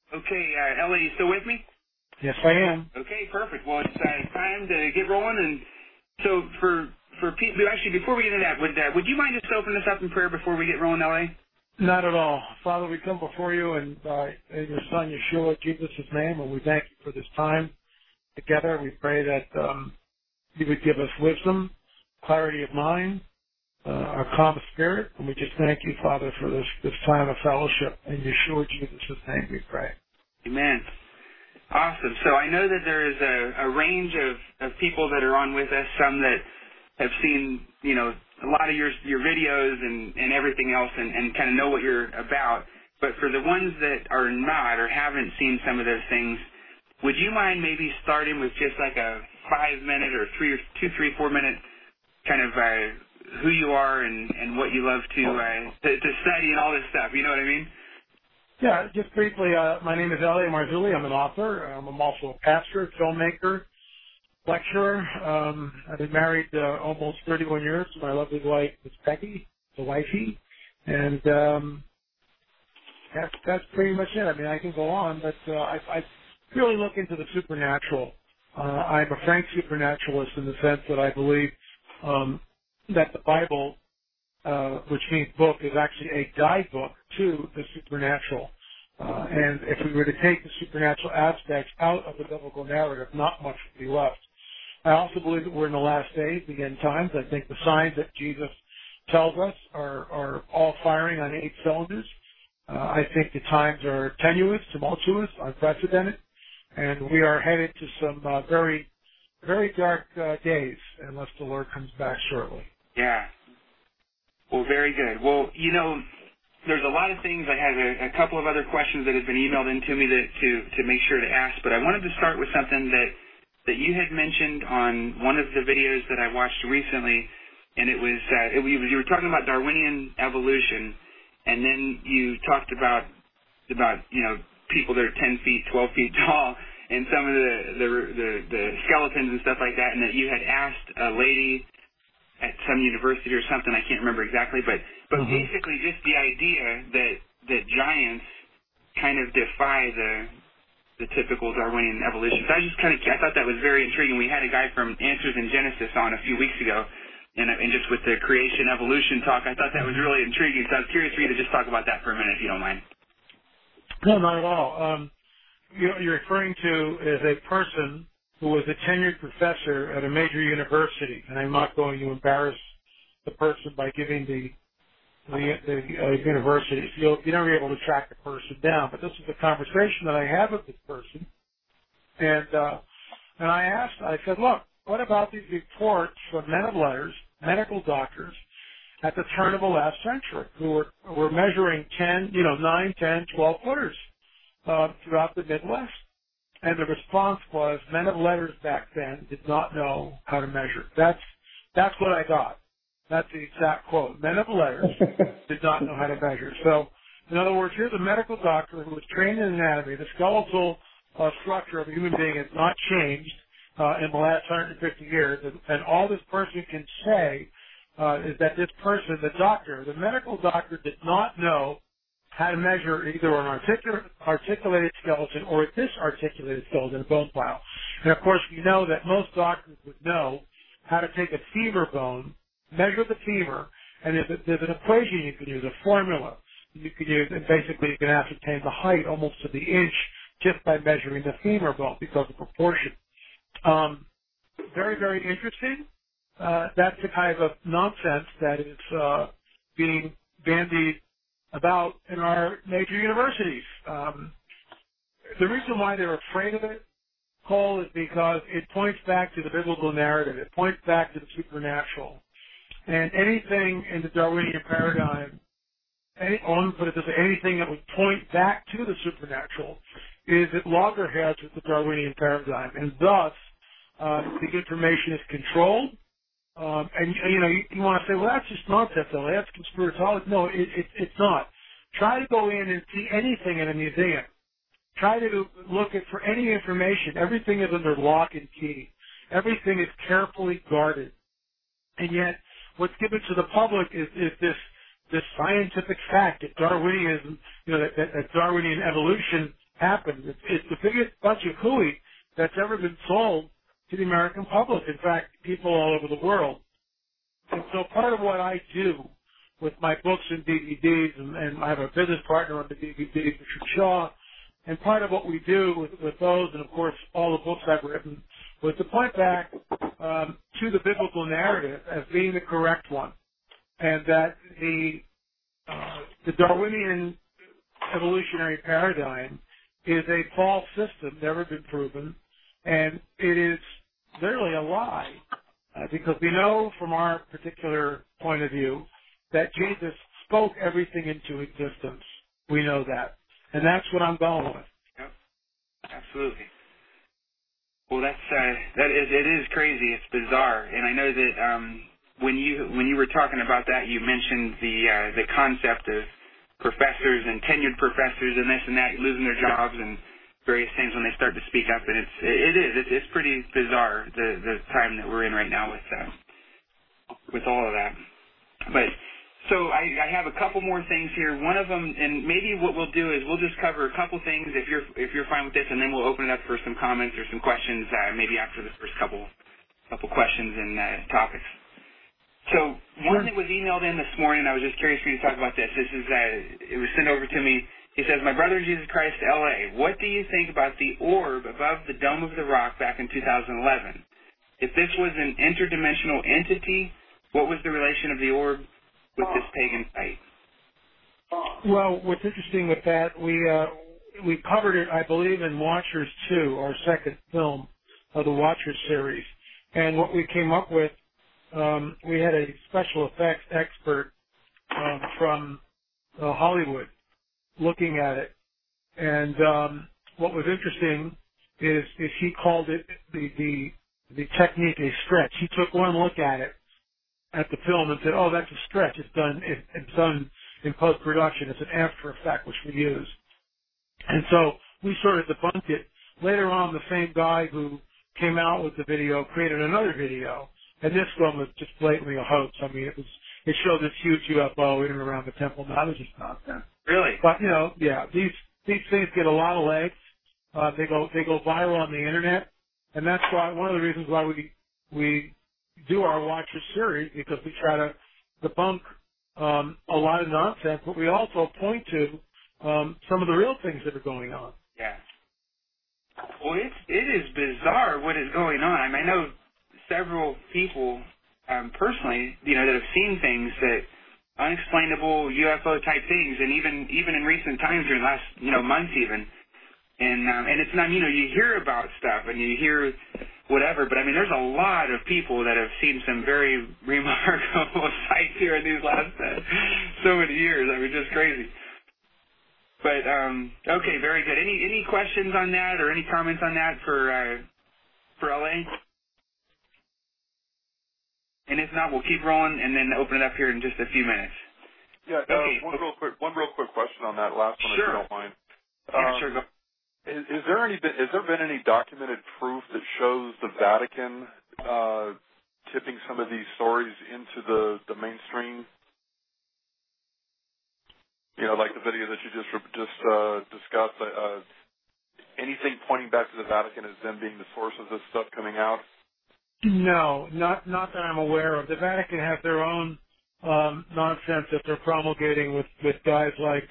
Okay, Ellie, you still with me? Yes, I am. Okay, perfect. Well, it's time to get rolling. And so for people, actually, before we get into that, would you mind just opening us up in prayer before we get rolling, Ellie? Not at all. Father, we come before you in your Son, Yeshua, Jesus' name, and we thank you for this time together. We pray that you would give us wisdom, clarity of mind, a calm spirit, and we just thank you, Father, for this time of fellowship. In Yeshua, Jesus' name, we pray. Amen. Awesome. So I know that there is a range of people that are on with us, some that have seen, a lot of your videos and everything else and kind of know what you're about. But for the ones that are not or haven't seen some of those things, would you mind maybe starting with just like a 5-minute or 2, 3, 4-minute kind of who you are and what you love to study and all this stuff? You know what I mean? Yeah, just briefly, my name is Ellie Marzulli. I'm an author. I'm also a pastor, filmmaker, lecturer. I've been married almost 31 years to my lovely wife, Miss Becky, the wifey. And that's pretty much it. I mean, I can go on, but I really look into the supernatural. I'm a frank supernaturalist in the sense that I believe that the Bible, which means book, is actually a guidebook to the supernatural. And if we were to take the supernatural aspects out of the biblical narrative, not much would be left. I also believe that we're in the last days, the end times. I think the signs that Jesus tells us are all firing on 8 cylinders. I think the times are tenuous, tumultuous, unprecedented, and we are headed to some very, very dark days unless the Lord comes back shortly. Yeah. Well, very good. Well, there's a lot of things. I had a couple of other questions that have been emailed into me to make sure to ask, but I wanted to start with something that you had mentioned on one of the videos that I watched recently, and it was you were talking about Darwinian evolution, and then you talked about people that are 10 feet, 12 feet tall, and some of the skeletons and stuff like that, and that you had asked a lady at some university or something, I can't remember exactly, but basically just the idea that giants kind of defy the typical Darwinian evolution. So I thought that was very intriguing. We had a guy from Answers in Genesis on a few weeks ago, and just with the creation evolution talk, I thought that was really intriguing. So I was curious for you to just talk about that for a minute, if you don't mind. No, not at all. You're referring to is a person who was a tenured professor at a major university, and I'm not going to embarrass the person by giving the university. You're never able to track the person down, but this is a conversation that I have with this person, and I said, look, what about these reports from men of letters, medical doctors, at the turn of the last century who were measuring 9, 10, 12 footers throughout the Midwest? And the response was, men of letters back then did not know how to measure. That's what I got. That's the exact quote. Men of letters did not know how to measure. So, in other words, here's a medical doctor who was trained in anatomy. The skeletal structure of a human being has not changed in the last 150 years. And all this person can say is that this person, the medical doctor, did not know how to measure either an articulated skeleton or a disarticulated skeleton, a bone pile. And, of course, we know that most doctors would know how to take a femur bone, measure the femur, and there's an equation you can use, a formula you can use, and basically you can ascertain the height almost to the inch just by measuring the femur bone because of proportion. Very, very interesting. That's the kind of nonsense that is being bandied about in our major universities. The reason why they're afraid of it, Cole, is because it points back to the biblical narrative. It points back to the supernatural. And anything in the Darwinian paradigm, anything that would point back to the supernatural is at loggerheads with the Darwinian paradigm. And thus, the information is controlled. And you want to say, well, that's just nonsense, though. That's conspiratorial. No, it's not. Try to go in and see anything in a museum. Try to look for any information. Everything is under lock and key. Everything is carefully guarded. And yet, what's given to the public is this scientific fact that Darwinism, that Darwinian evolution happened. It's the biggest bunch of hooey that's ever been sold to the American public. In fact, people all over the world. And so part of what I do with my books and DVDs, and I have a business partner on the DVDs, Richard Shaw, and part of what we do with those, and of course all the books I've written, was to point back to the biblical narrative as being the correct one, and that the Darwinian evolutionary paradigm is a false system, never been proven, and it is literally a lie, because we know from our particular point of view that Jesus spoke everything into existence. We know that, and that's what I'm going with. Yep, absolutely. Well, it is crazy. It's bizarre, and I know that when you were talking about that, you mentioned the concept of professors and tenured professors and this and that losing their jobs and various things when they start to speak up, and it's pretty bizarre the time that we're in right now with all of that. But so I have a couple more things here. One of them, and maybe what we'll do is we'll just cover a couple things if you're fine with this, and then we'll open it up for some comments or some questions maybe after the first couple questions and topics. So one that was emailed in this morning, I was just curious for you to talk about this. This is it was sent over to me. He says, "My brother in Jesus Christ, L.A., what do you think about the orb above the Dome of the Rock back in 2011? If this was an interdimensional entity, what was the relation of the orb with this pagan site?" Well, what's interesting with that, we covered it, I believe, in Watchers 2, our second film of the Watchers series. And what we came up with, we had a special effects expert from Hollywood looking at it. And what was interesting is he called it the technique a stretch. He took one look at it, at the film, and said, "Oh, that's a stretch. It's done in post-production. It's an after effect, which we use." And so we sort of debunked it. Later on, the same guy who came out with the video created another video, and this one was just blatantly a hoax. I mean, it showed this huge UFO in and around the Temple Mount. It was just nonsense. Really? But these things get a lot of legs. They go viral on the internet, and that's why one of the reasons why we do our Watchers series, because we try to debunk a lot of nonsense, but we also point to some of the real things that are going on. Yeah. Well, it is bizarre what is going on. I mean, I know several people personally, that have seen things that unexplainable UFO type things, and even in recent times during the last months even, and it's not you hear about stuff and you hear whatever, but I mean there's a lot of people that have seen some very remarkable sights here in these last so many years. I mean, just crazy. But okay, very good. Any questions on that or any comments on that for LA? And if not, we'll keep rolling and then open it up here in just a few minutes. Yeah. Okay. One real quick question on that last one, Sure. if you don't mind. Yeah, sure. Go. Has there been any documented proof that shows the Vatican tipping some of these stories into the mainstream? Like the video that you just discussed. Anything pointing back to the Vatican as them being the source of this stuff coming out? No, not that I'm aware of. The Vatican has their own nonsense that they're promulgating with guys like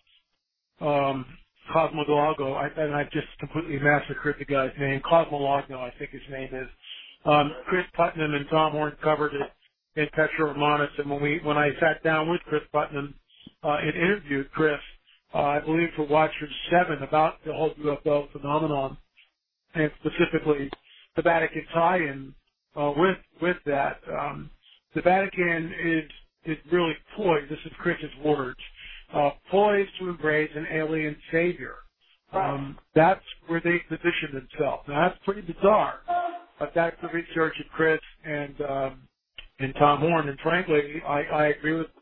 Cosmologo, and I've just completely massacred the guy's name. Cosmologo, I think his name is. Chris Putnam and Tom Horn covered it in Petra Romanus, and when I sat down with Chris Putnam and interviewed Chris, I believe for Watchers 7 about the whole UFO phenomenon, and specifically the Vatican tie-in with that. The Vatican is really poised, this is Chris's words, poised to embrace an alien savior. That's where they position themselves. Now that's pretty bizarre, but that's the research of Chris and Tom Horn, and frankly, I agree with.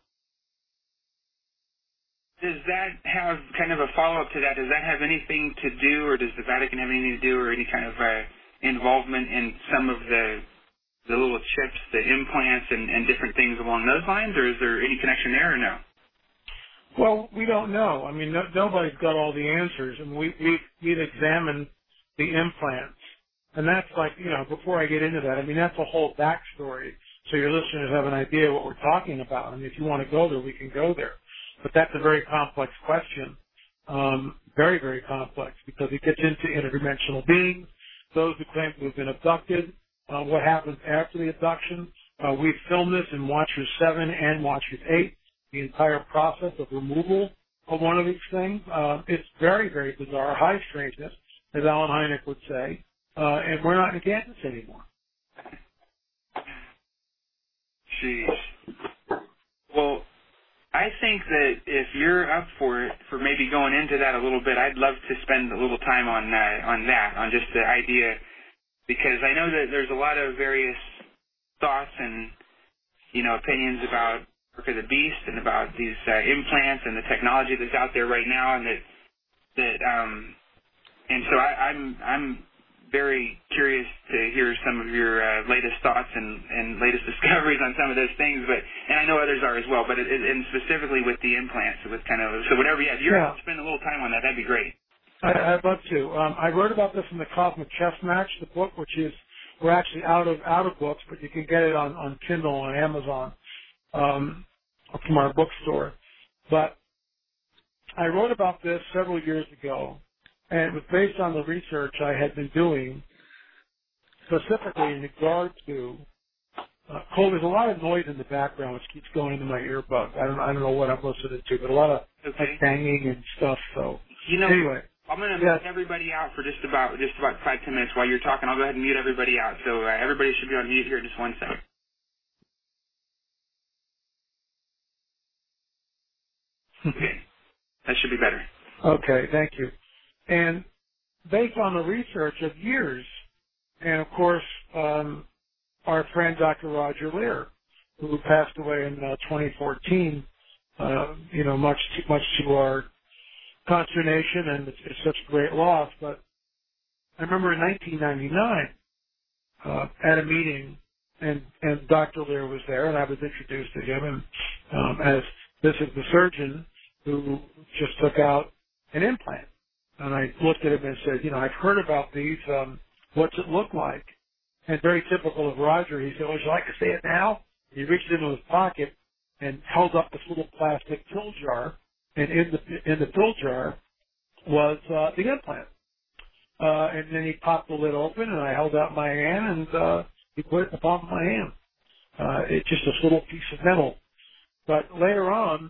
Does that have kind of a follow-up to that? Does that have anything to do, or does the Vatican have anything to do, or any kind of involvement in some of the little chips, the implants, and different things along those lines, or is there any connection there or no? Well, we don't know. I mean, nobody's got all the answers, and we've examined the implants, and that's like, before I get into that, I mean, that's a whole backstory, so your listeners have an idea what we're talking about. I mean, if you want to go there, we can go there, but that's a very complex question, very, very complex, because it gets into interdimensional beings, those who claim to have been abducted, what happens after the abduction. We've filmed this in Watchers 7 and Watchers 8. The entire process of removal of one of these things. It's very, very bizarre, high strangeness, as Alan Hynek would say, and we're not in Kansas anymore. Jeez. Well, I think that if you're up for it, for maybe going into that a little bit, I'd love to spend a little time on that, on just the idea, because I know that there's a lot of various thoughts and, opinions about Mark of the Beast and about these implants and the technology that's out there right now, and so I'm very curious to hear some of your latest thoughts and latest discoveries on some of those things. And I know others are as well, but and specifically with the implants, with so whatever. Yeah, if you're able to spend a little time on that, that'd be great. I'd love to. I wrote about this in the Cosmic Chess Match, the book, which is we're actually out of books, but you can get it on Kindle on Amazon. From our bookstore. But I wrote about this several years ago, and it was based on the research I had been doing, specifically in regard to Cole, there's a lot of noise in the background which keeps going into my earbud. I don't know what I'm listening to, but a lot of banging and stuff. So anyway, I'm going to mute everybody out for just about 5-10 minutes while you're talking. I'll go ahead and mute everybody out. So everybody should be on mute here in just 1 second. Okay. That should be better. Okay, thank you. And based on the research of years, and of course, our friend Dr. Roger Leir, who passed away in 2014, much to our consternation, and it's such a great loss. But I remember in 1999 at a meeting, and Dr. Leir was there, and I was introduced to him, and as this is the surgeon who just took out an implant. And I looked at him and said, I've heard about these. What's it look like? And very typical of Roger, he said, would you like to see it now? He reached into his pocket and held up this little plastic pill jar. And in the pill jar was the implant. And then he popped the lid open, and I held out my hand, and he put it in the palm of my hand. It's just this little piece of metal. But later on,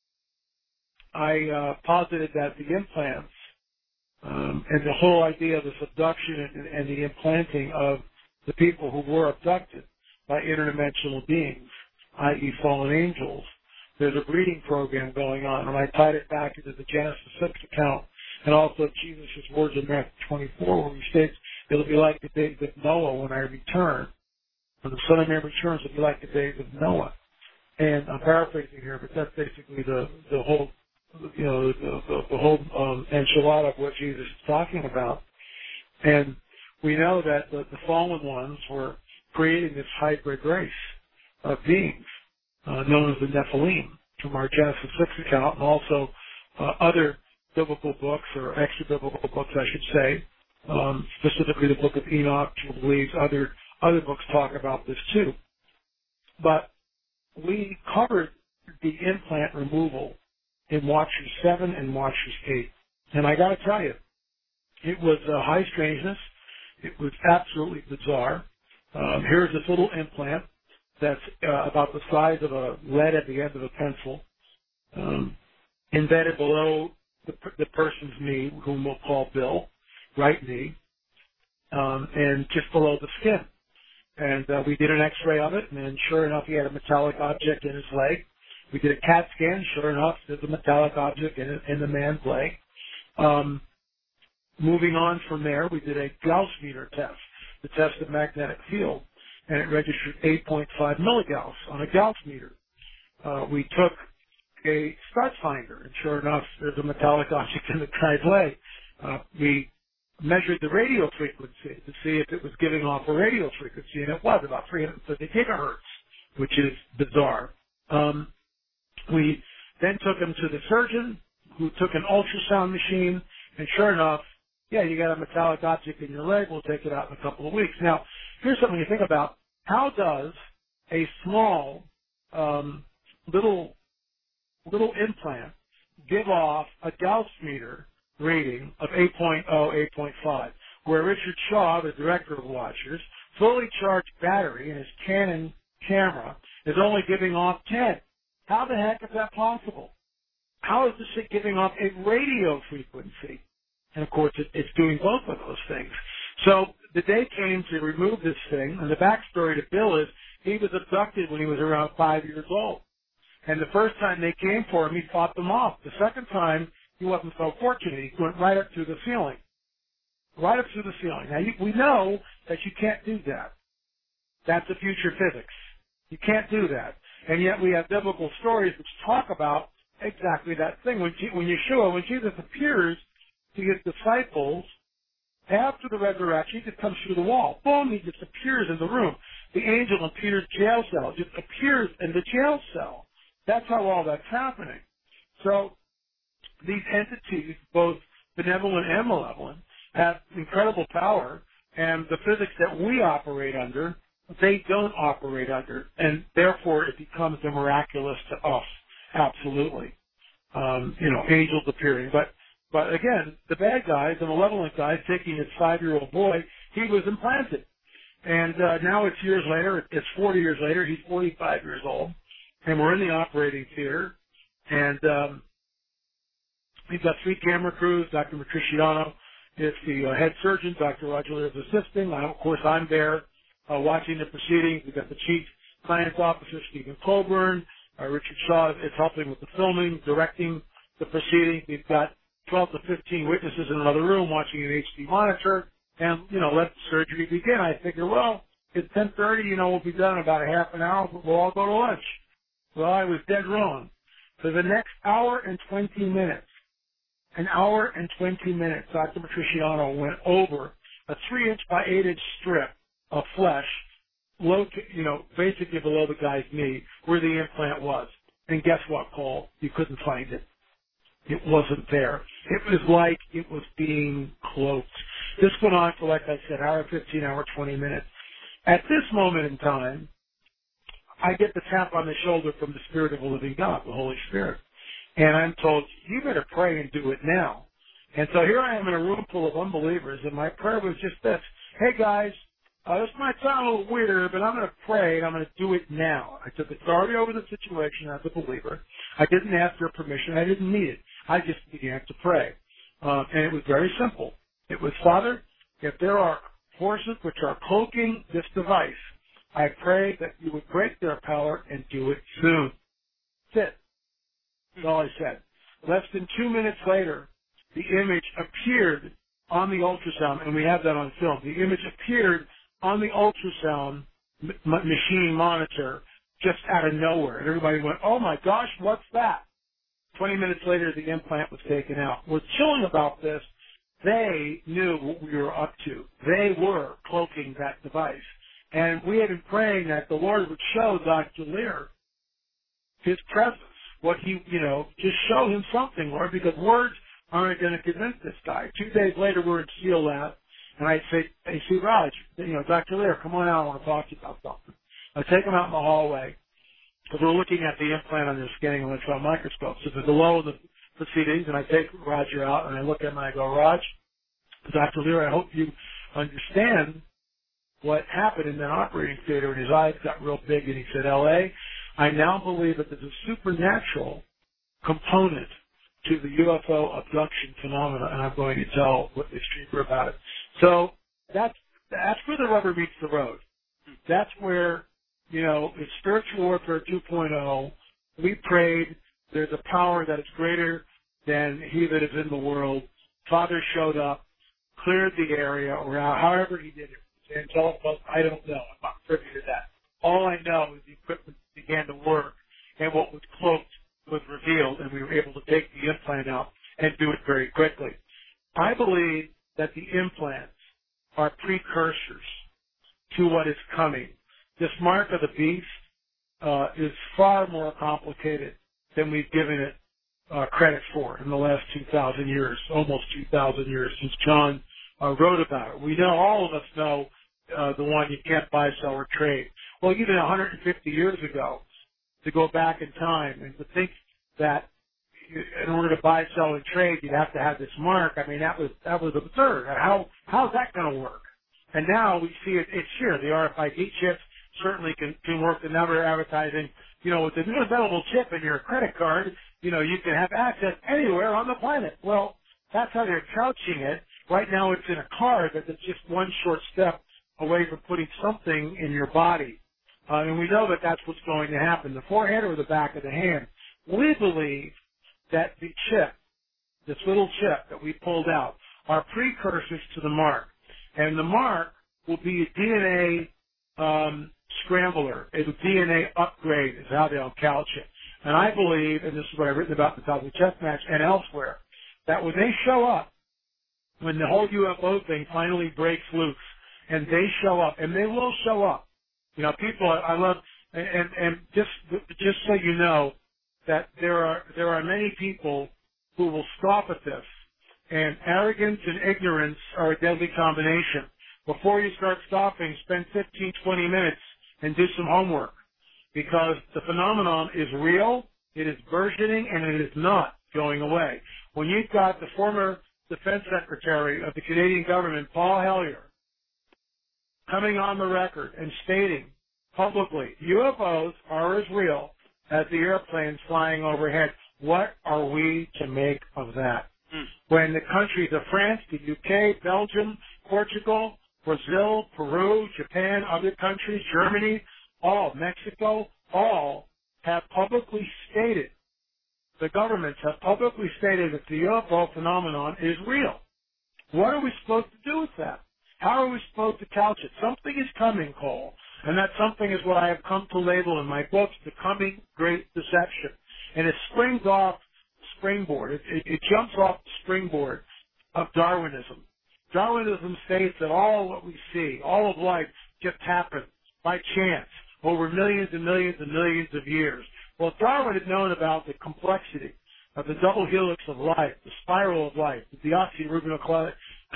I posited that the implants and the whole idea of this abduction and the implanting of the people who were abducted by interdimensional beings, i.e. fallen angels, there's a breeding program going on, and I tied it back into the Genesis 6 account, and also Jesus' words in Matthew 24, where he states, it'll be like the days of Noah when I return. When the Son of Man returns, it'll be like the days of Noah. And I'm paraphrasing here, but that's basically the whole the whole enchilada of what Jesus is talking about. And we know that the fallen ones were creating this hybrid race of beings known as the Nephilim from our Genesis 6 account, and also other biblical books, or extra-biblical books, I should say, specifically the Book of Enoch, Jubilees, other books talk about this too. But we covered the implant removal in Watchers 7 and Watchers 8. And I got to tell you, it was high strangeness. It was absolutely bizarre. Here's this little implant that's about the size of a lead at the end of a pencil, embedded below the person's knee, whom we'll call Bill, right knee, and just below the skin. And we did an X-ray of it, and sure enough, he had a metallic object in his leg. We did a CAT scan. Sure enough, there's a metallic object in the man's leg. Moving on from there, we did a Gauss meter test, the test of magnetic field, and it registered 8.5 milligauss on a Gauss meter. We took a stud finder, and sure enough, there's a metallic object in the guy's leg. We measured the radio frequency to see if it was giving off a radio frequency, and it was about 350 gigahertz, which is bizarre. We then took him to the surgeon, who took an ultrasound machine, and sure enough, yeah, you got a metallic object in your leg. We'll take it out in a couple of weeks. Now, here's something to think about. How does a small little implant give off a Gauss meter rating of 8.0, 8.5, where Richard Shaw, the director of Watchers, fully charged battery in his Canon camera is only giving off 10? How the heck is that possible? How is this shit giving off a radio frequency? And, of course, it's doing both of those things. So the day came to remove this thing, and the backstory to Bill is he was abducted when he was around 5 years old. And the first time they came for him, he fought them off. The second time, he wasn't so fortunate. He went right up through the ceiling. Right up through the ceiling. Now, we know that you can't do that. That's the future physics. You can't do that. And yet we have biblical stories which talk about exactly that thing. When Yeshua, when Jesus appears to his disciples after the resurrection, he just comes through the wall. Boom, he just appears in the room. The angel in Peter's jail cell just appears in the jail cell. That's how all that's happening. So these entities, both benevolent and malevolent, have incredible power, and the physics that we operate under, they don't operate under, and therefore it becomes the miraculous to us. Absolutely. Angels appearing. But again, the bad guys, the malevolent guys, taking his 5-year-old boy, he was implanted. And now it's years later, it's 40 years later, he's 45 years old, and we're in the operating theater, and we've got 3 camera crews. Dr. Matriciano is the head surgeon. Dr. Roger Lear is assisting. Of course, I'm there watching the proceedings. We've got the chief science officer, Stephen Colburn. Richard Shaw is helping with the filming, directing the proceedings. We've got 12 to 15 witnesses in another room watching an HD monitor, and, let the surgery begin. I figure, well, it's 10:30, we'll be done in about a half an hour, but we'll all go to lunch. Well, I was dead wrong. For the next hour and 20 minutes, Dr. Matriciano went over a 3-inch by 8-inch strip of flesh, basically below the guy's knee, where the implant was. And guess what, Cole? You couldn't find it. It wasn't there. It was like it was being cloaked. This went on for, like I said, hour 15, hour 20 minutes. At this moment in time, I get the tap on the shoulder from the Spirit of the living God, the Holy Spirit. And I'm told, you better pray and do it now. And so here I am in a room full of unbelievers, and my prayer was just this. Hey, guys, this might sound a little weird, but I'm going to pray, and I'm going to do it now. I took authority over the situation as a believer. I didn't ask their permission. I didn't need it. I just began to pray. And it was very simple. It was, Father, if there are forces which are cloaking this device, I pray that you would break their power and do it soon. That's it. That's all I said. Less than 2 minutes later, the image appeared on the ultrasound, and we have that on film. The image appeared on the ultrasound machine monitor just out of nowhere. And everybody went, oh, my gosh, what's that? 20 minutes later, the implant was taken out. What's chilling about this, they knew what we were up to. They were cloaking that device. And we had been praying that the Lord would show Dr. Lear his presence, what he, just show him something, Lord, because words aren't going to convince this guy. 2 days later, we're in SEAL Lab, and I say, hey, see, Raj, Dr. Lear, come on out, I want to talk to you about something. I take him out in the hallway, because we're looking at the implant under the scanning electron microscope. So there's a low of the proceedings, and I take Roger out, and I look at him, and I go, Raj, Dr. Lear, I hope you understand what happened in that operating theater. And his eyes got real big, and he said, L.A., I now believe that there's a supernatural component to the UFO abduction phenomena, and I'm going to tell Whitley Strieber about it. So that's where the rubber meets the road. That's where, it's spiritual warfare 2.0. We prayed. There's a power that is greater than he that is in the world. Father showed up, cleared the area, or however he did it. Angelic, I don't know. I'm not privy to that. All I know is the equipment began to work, and what was cloaked was revealed, and we were able to take the implant out and do it very quickly. I believe that the implants are precursors to what is coming. This mark of the beast is far more complicated than we've given it credit for in the last 2,000 years, almost 2,000 years since John wrote about it. We know, all of us know, the one you can't buy, sell, or trade. Well, even 150 years ago, to go back in time and to think that in order to buy, sell, and trade, you'd have to have this mark. I mean, that was absurd. How's that going to work? And now we see it's here. The RFID chips certainly can work. The number advertising, with the new available chip in your credit card, you can have access anywhere on the planet. Well, that's how they're couching it. Right now it's in a card, but it's just one short step away from putting something in your body. And we know that that's what's going to happen, the forehead or the back of the hand. We believe that the chip, this little chip that we pulled out, are precursors to the mark. And the mark will be a DNA scrambler. It's a DNA upgrade is how they'll couch it. And I believe, and this is what I've written about in the Cosmic Chess Match and elsewhere, that when they show up, when the whole UFO thing finally breaks loose, and they show up, and they will show up. People, I love, and just so you know, that there are many people who will scoff at this, and arrogance and ignorance are a deadly combination. Before you start scoffing, spend 15, 20 minutes and do some homework, because the phenomenon is real, it is burgeoning, and it is not going away. When you've got the former Defense Secretary of the Canadian government, Paul Hellyer, coming on the record and stating publicly, UFOs are as real as the airplanes flying overhead. What are we to make of that? When the countries of France, the UK, Belgium, Portugal, Brazil, Peru, Japan, other countries, Germany, Mexico, all have publicly stated, the governments have publicly stated that the UFO phenomenon is real. What are we supposed to do with that? How are we supposed to couch it? Something is coming, Cole, and that something is what I have come to label in my books, The Coming Great Deception. And it springs off the springboard. It jumps off the springboard of Darwinism. Darwinism states that all what we see, all of life, just happened by chance over millions and millions and millions of years. Well, Darwin had known about the complexity of the double helix of life, the spiral of life, the deoxyribonucleic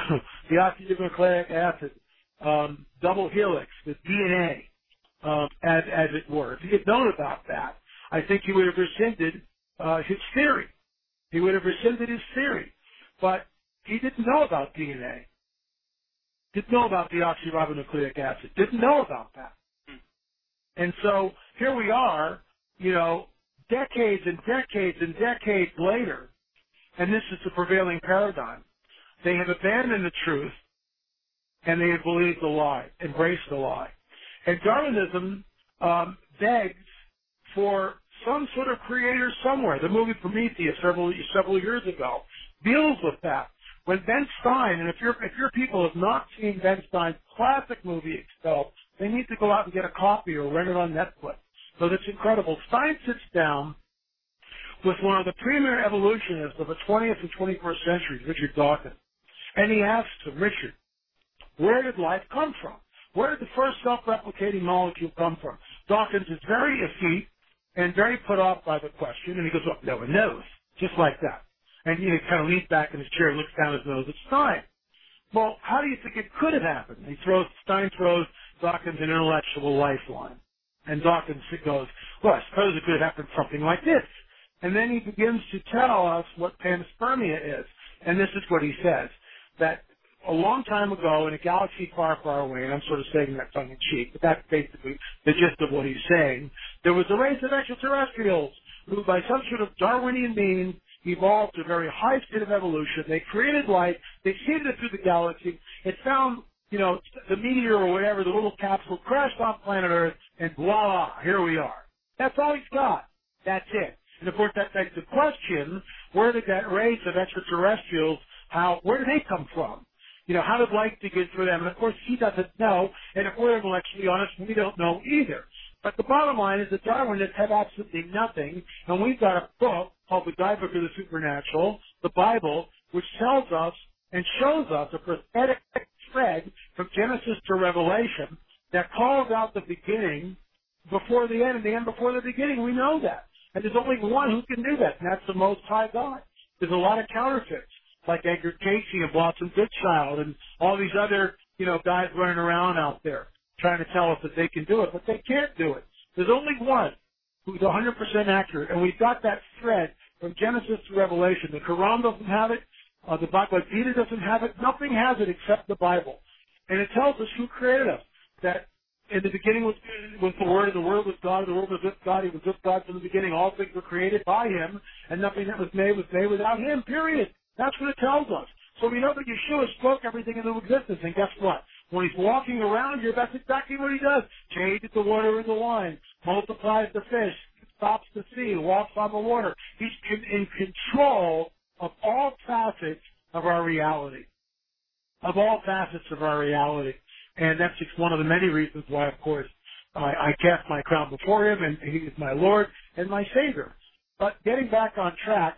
acid, double helix, the DNA, as it were. If he had known about that, I think he would have rescinded his theory. He would have rescinded his theory. But he didn't know about DNA. Didn't know about deoxyribonucleic acid. Didn't know about that. And so here we are, decades and decades and decades later, and this is the prevailing paradigm. They have abandoned the truth, and they have believed the lie, embraced the lie. And Darwinism begs for some sort of creator somewhere. The movie Prometheus several years ago deals with that. When Ben Stein, and if your people have not seen Ben Stein's classic movie Expelled, they need to go out and get a copy or rent it on Netflix. So that's incredible. Stein sits down with one of the premier evolutionists of the 20th and 21st centuries, Richard Dawkins. And he asks him, Richard, where did life come from? Where did the first self-replicating molecule come from? Dawkins is very effete and very put off by the question, and he goes, oh, no one knows, just like that. And he kind of leans back in his chair, looks down his nose at Stein. Well, how do you think it could have happened? Stein throws Dawkins an intellectual lifeline. And Dawkins goes, well, I suppose it could have happened something like this. And then he begins to tell us what panspermia is. And this is what he says, that a long time ago in a galaxy far, far away, and I'm sort of saying that tongue-in-cheek, but that's basically the gist of what he's saying, there was a race of extraterrestrials who, by some sort of Darwinian means, evolved to a very high state of evolution. They created life. They seeded it through the galaxy. It found, the meteor or whatever, the little capsule crashed on planet Earth, and voila, here we are. That's all he's got. That's it. And of course, that begs the question, where did that race of extraterrestrials, where did they come from? How did life begin for them? And of course, he doesn't know, and if we're intellectually honest, we don't know either. But the bottom line is that Darwinists have absolutely nothing, and we've got a book called The Guidebook of the Supernatural, the Bible, which tells us and shows us a prophetic thread from Genesis to Revelation that calls out the beginning before the end and the end before the beginning. We know that. And there's only one who can do that, and that's the Most High God. There's a lot of counterfeits, like Edgar Casey and Blossom Goodchild and all these other, guys running around out there trying to tell us that they can do it, but they can't do it. There's only one who's 100% accurate, and we've got that thread from Genesis to Revelation. The Quran doesn't have it. The Bhagavad Gita doesn't have it. Nothing has it except the Bible. And it tells us who created us, that in the beginning was the Word was God, the Word was with God, He was with God from the beginning. All things were created by Him, and nothing that was made without Him, period. That's what it tells us. So we know that Yeshua spoke everything into existence, and guess what? When He's walking around here, that's exactly what He does. Changes the water into wine, multiplies the fish, stops the sea, walks on the water. He's in control of all facets of our reality. Of all facets of our reality. And that's just one of the many reasons why, of course, I cast my crown before Him, and He is my Lord and my Savior. But getting back on track,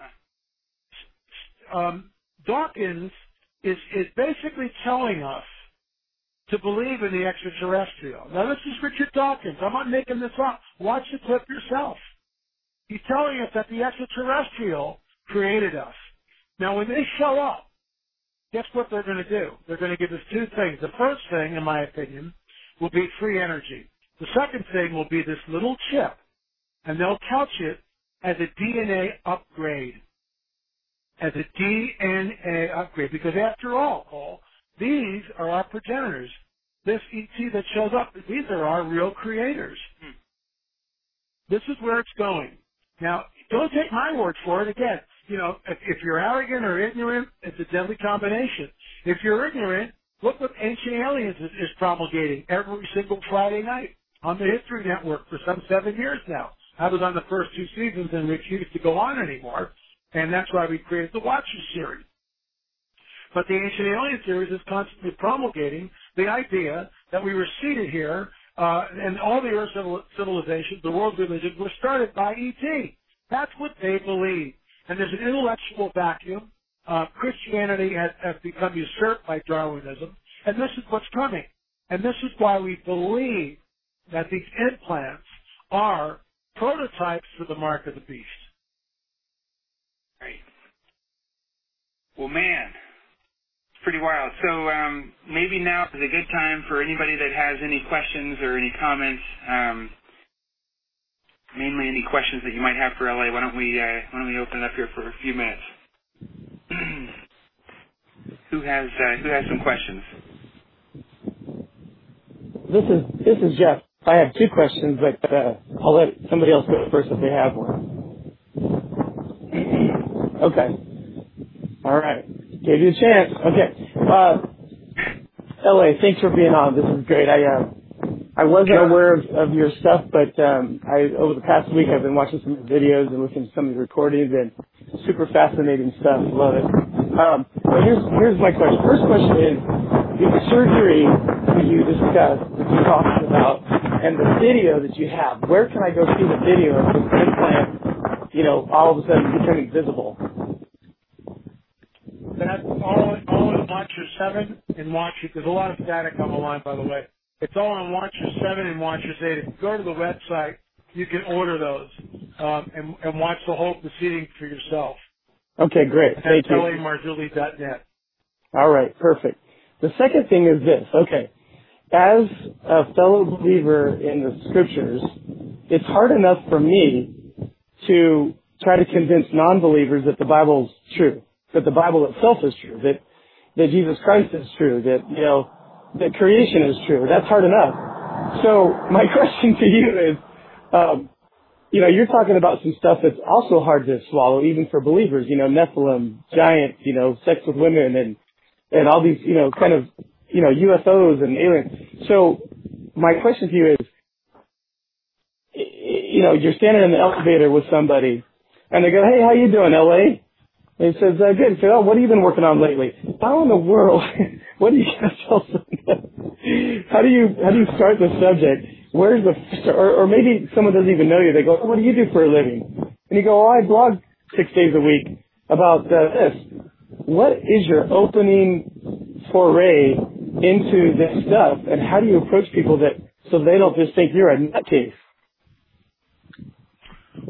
Dawkins is basically telling us to believe in the extraterrestrial. Now, this is Richard Dawkins. I'm not making this up. Watch the clip yourself. He's telling us that the extraterrestrial created us. Now, when they show up, guess what they're going to do? They're going to give us two things. The first thing, in my opinion, will be free energy. The second thing will be this little chip, and they'll couch it as a DNA upgrade. As a DNA upgrade. Because after all, Paul, these are our progenitors. This ET that shows up, these are our real creators. This is where it's going. Now, don't take my word for it. Again, if you're arrogant or ignorant, it's a deadly combination. If you're ignorant, look what Ancient Aliens is promulgating every single Friday night on the History Network for some 7 years now. I was on the first 2 seasons and refused to go on anymore, and that's why we created the Watchers series. But the Ancient Alien series is constantly promulgating the idea that we were seated here, and all the Earth civilizations, the world religions, were started by ET. That's what they believe. And there's an intellectual vacuum. Christianity has become usurped by Darwinism, and this is what's coming. And this is why we believe that these implants are prototypes for the mark of the beast. Right. Well, man, it's pretty wild. So maybe now is a good time for anybody that has any questions or any comments. Mainly any questions that you might have for LA. Why don't we open it up here for a few minutes? Who has some questions? This is Jeff. I have 2 questions, but I'll let somebody else go first if they have one. Okay. All right. Gave you a chance. Okay. LA, thanks for being on. This is great. I wasn't aware of your stuff, but over the past week I've been watching some of the videos and listening to some of the recordings, and super fascinating stuff. Love it. But here's my question. First question is, the surgery that you discussed, that you talked about, and the video that you have, where can I go see the video of this implant, all of a sudden becoming visible? That's all in Watcher 7 and Watcher. There's a lot of static on the line, by the way. It's all on Watcher 7 and Watcher 8. If you go to the website, you can order those and watch the whole proceeding for yourself. Okay, great. Thank you. LAMarzulli.net. All right, perfect. The second thing is this. Okay, as a fellow believer in the Scriptures, it's hard enough for me to try to convince non-believers that the Bible's true, that the Bible itself is true, that Jesus Christ is true, that that creation is true. That's hard enough. So my question to you is, you're talking about some stuff that's also hard to swallow, even for believers. Nephilim, giants, sex with women, and all these, kind of, UFOs and aliens. So my question to you is, you're standing in the elevator with somebody, and they go, "Hey, how you doing, LA?" And he says, "Good." He said, "Oh, what have you been working on lately?" How in the world? What do you guys tell somebody? How do you start the subject? Where's the or maybe someone doesn't even know you. They go, "What do you do for a living?" And you go, "Oh, I blog 6 days a week about this." What is your opening foray into this stuff, and how do you approach people so they don't just think you're a nutcase?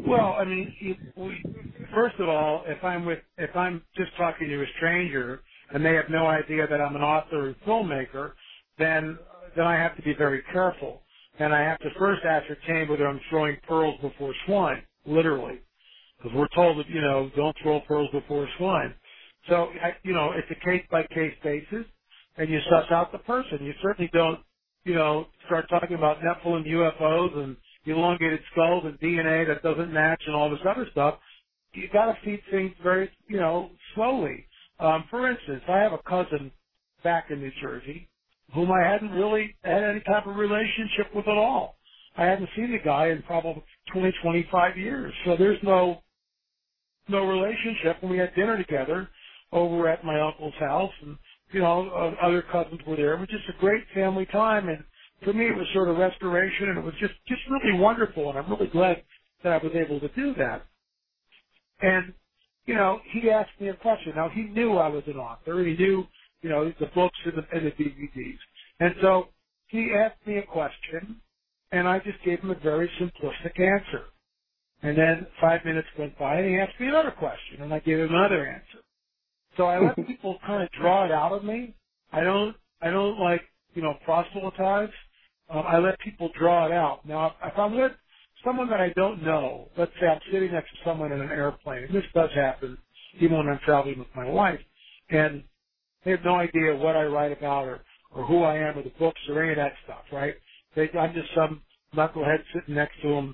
Well, I mean, first of all, if I'm just talking to a stranger and they have no idea that I'm an author or filmmaker, then I have to be very careful, and I have to first ascertain whether I'm throwing pearls before swine, literally, because we're told that don't throw pearls before swine. So it's a case by case basis, and you suss out the person. You certainly don't start talking about Nephilim, UFOs, and elongated skulls and DNA that doesn't match and all this other stuff. You got to feed things very, slowly. For instance, I have a cousin back in New Jersey whom I hadn't really had any type of relationship with at all. I hadn't seen the guy in probably 20, 25 years. So there's no relationship. And we had dinner together over at my uncle's house, and, other cousins were there. It was just a great family time, and for me, it was sort of restoration, and it was just really wonderful, and I'm really glad that I was able to do that. And, he asked me a question. Now, he knew I was an author. He knew, the books and the DVDs. And so he asked me a question, and I just gave him a very simplistic answer. And then 5 minutes went by, and he asked me another question, and I gave him another answer. So I let people kind of draw it out of me. I don't like, proselytize. I let people draw it out. Now, if I'm with someone that I don't know, let's say I'm sitting next to someone in an airplane, and this does happen even when I'm traveling with my wife, and they have no idea what I write about or who I am or the books or any of that stuff, right? I'm just some knucklehead sitting next to them,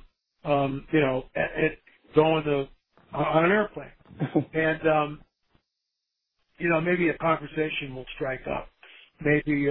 going on an airplane. And, maybe a conversation will strike up. Maybe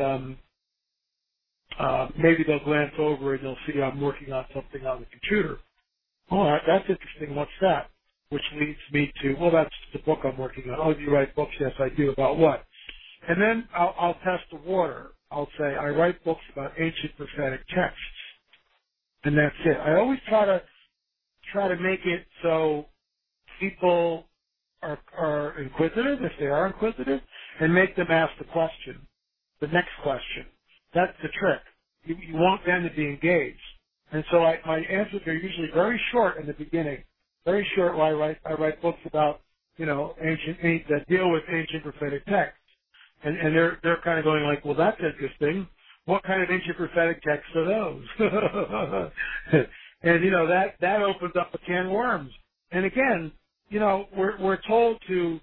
they'll glance over and they'll see I'm working on something on the computer. All right, that's interesting. What's that? Which leads me to, well, that's the book I'm working on. Oh, do you write books? Yes, I do. About what? And then I'll test the water. I'll say, I write books about ancient prophetic texts. And that's it. I always try to make it so people are inquisitive, if they are inquisitive, and make them ask the question, the next question. That's the trick. You want them to be engaged. And so my answers are usually very short in the beginning. Very short while I write books about, that deal with ancient prophetic texts. And they're kind of going like, well, that's interesting. What kind of ancient prophetic texts are those? And, that opens up a can of worms. And again, we're told to,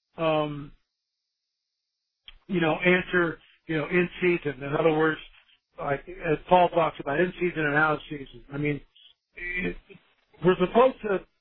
answer, in season. In other words, like as Paul talks about, in season and out of season. I mean, we're supposed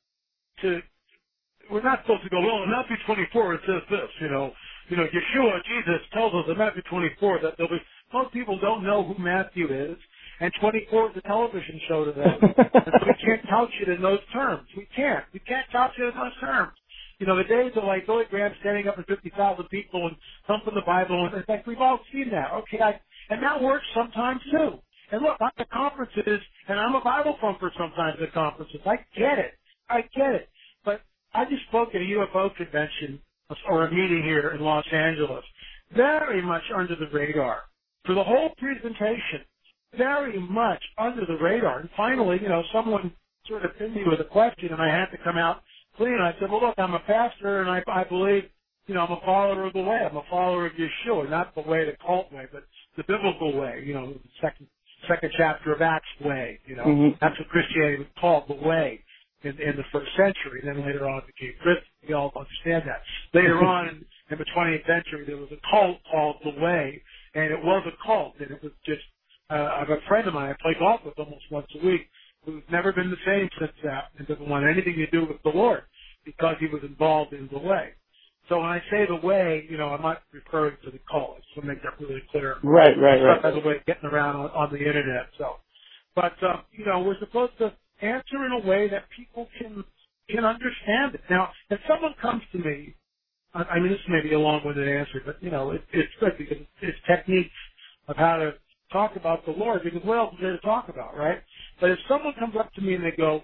we're not supposed to go, well, in Matthew 24 it says this, Yeshua, Jesus tells us in Matthew 24 that most people don't know who Matthew is, and 24 is a television show to them. And so we can't couch it in those terms. We can't couch it in those terms. The days of like Billy Graham standing up in 50,000 people and thumping the Bible, and in fact, we've all seen that. Okay, and that works sometimes too. And look, I'm at conferences, and I'm a Bible thumper sometimes at conferences. I get it. But I just spoke at a UFO convention or a meeting here in Los Angeles, very much under the radar. For the whole presentation, very much under the radar. And finally, someone sort of pinned me with a question, and I had to come out clean. I said, well, look, I'm a pastor, and I believe, I'm a follower of the way. I'm a follower of Yeshua, not the way, the cult way, but the biblical way, the second chapter of Acts way. That's what Christianity was called, the way, in the first century. And then later on it became Christian. We all understand that. Later on in the 20th century, there was a cult called the Way, and it was a cult, and it was just, I have a friend of mine I play golf with almost once a week who's never been the same since that and doesn't want anything to do with the Lord because he was involved in the Way. So when I say the Way, I'm not referring to the cult. So to make that really clear. Right. As a way of getting around on the internet. So, but we're supposed to answer in a way that people can understand it. Now, if someone comes to me, I mean, this may be a long-winded answer, but it's good because it's techniques of how to talk about the Lord, because what else is there to talk about, right? But if someone comes up to me and they go,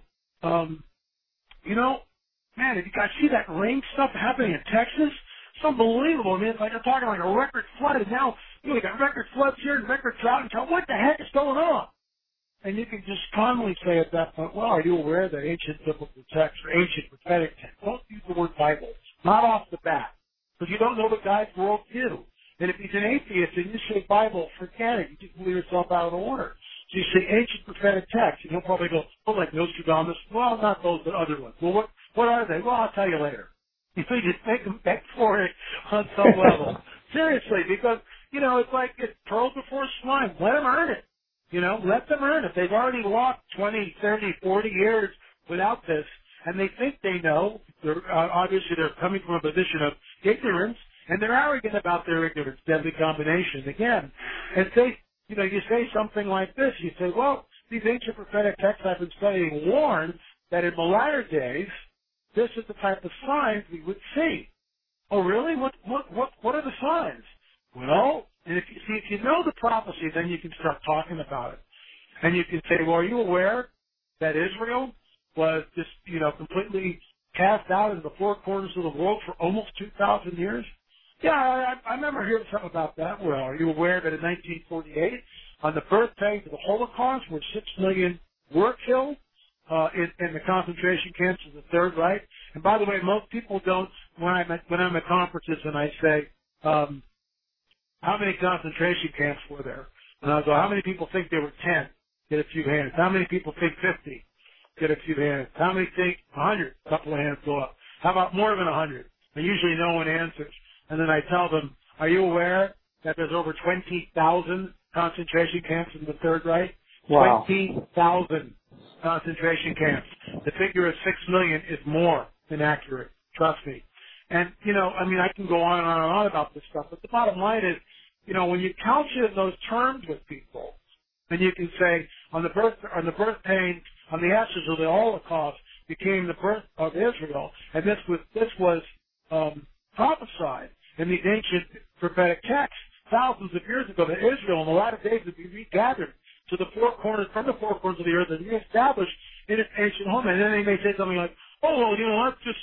man, did you guys see that rain stuff happening in Texas? It's unbelievable. I mean, it's like they're talking like a record flood, and now we got record floods here and record drought, and what the heck is going on? And you can just calmly say at that point, well, are you aware that ancient biblical texts or ancient prophetic texts don't use the word Bible? Not off the bat. Because you don't know the guy's worldview. And if he's an atheist and you say Bible, forget it. You just leave yourself out of order. So you say ancient prophetic texts, and he'll probably go, oh, like Nostradamus. Well, not those, but other ones. Well, what are they? Well, I'll tell you later. You just make them beg for it on some level. Seriously, because, it's like it's pearls before swine. Let them earn it. Let them earn it. They've already walked 20, 30, 40 years without this, and they think they know. Obviously, they're coming from a position of ignorance, and they're arrogant about their ignorance. Deadly combination again. And you say something like this. You say, well, these ancient prophetic texts I've been studying warn that in the latter days, this is the type of signs we would see. Oh, really? What are the signs? Well, and if you know the prophecy, then you can start talking about it. And you can say, well, are you aware that Israel was just, completely cast out into the four corners of the world for almost 2,000 years? Yeah, I remember hearing something about that. Well, are you aware that in 1948, on the birthday of the Holocaust, where 6 million were killed in the concentration camps of the Third Reich? And by the way, most people don't, when I'm at conferences and I say, how many concentration camps were there? And I go, how many people think there were 10? Get a few hands. How many people think 50? Get a few hands. How many think 100? A couple of hands go up. How about more than 100? And usually no one answers. And then I tell them, are you aware that there's over 20,000 concentration camps in the Third Reich? Wow. 20,000 concentration camps. The figure of 6 million is more than accurate. Trust me. And, I can go on and on and on about this stuff, but the bottom line is, when you couch it in those terms with people, and you can say, on the birth pains, on the ashes of the Holocaust became the birth of Israel, and this was prophesied in these ancient prophetic texts thousands of years ago that Israel in the latter days would be regathered to the four corners of the earth and reestablished in its ancient homeland. And then they may say something like, oh, well, that's just,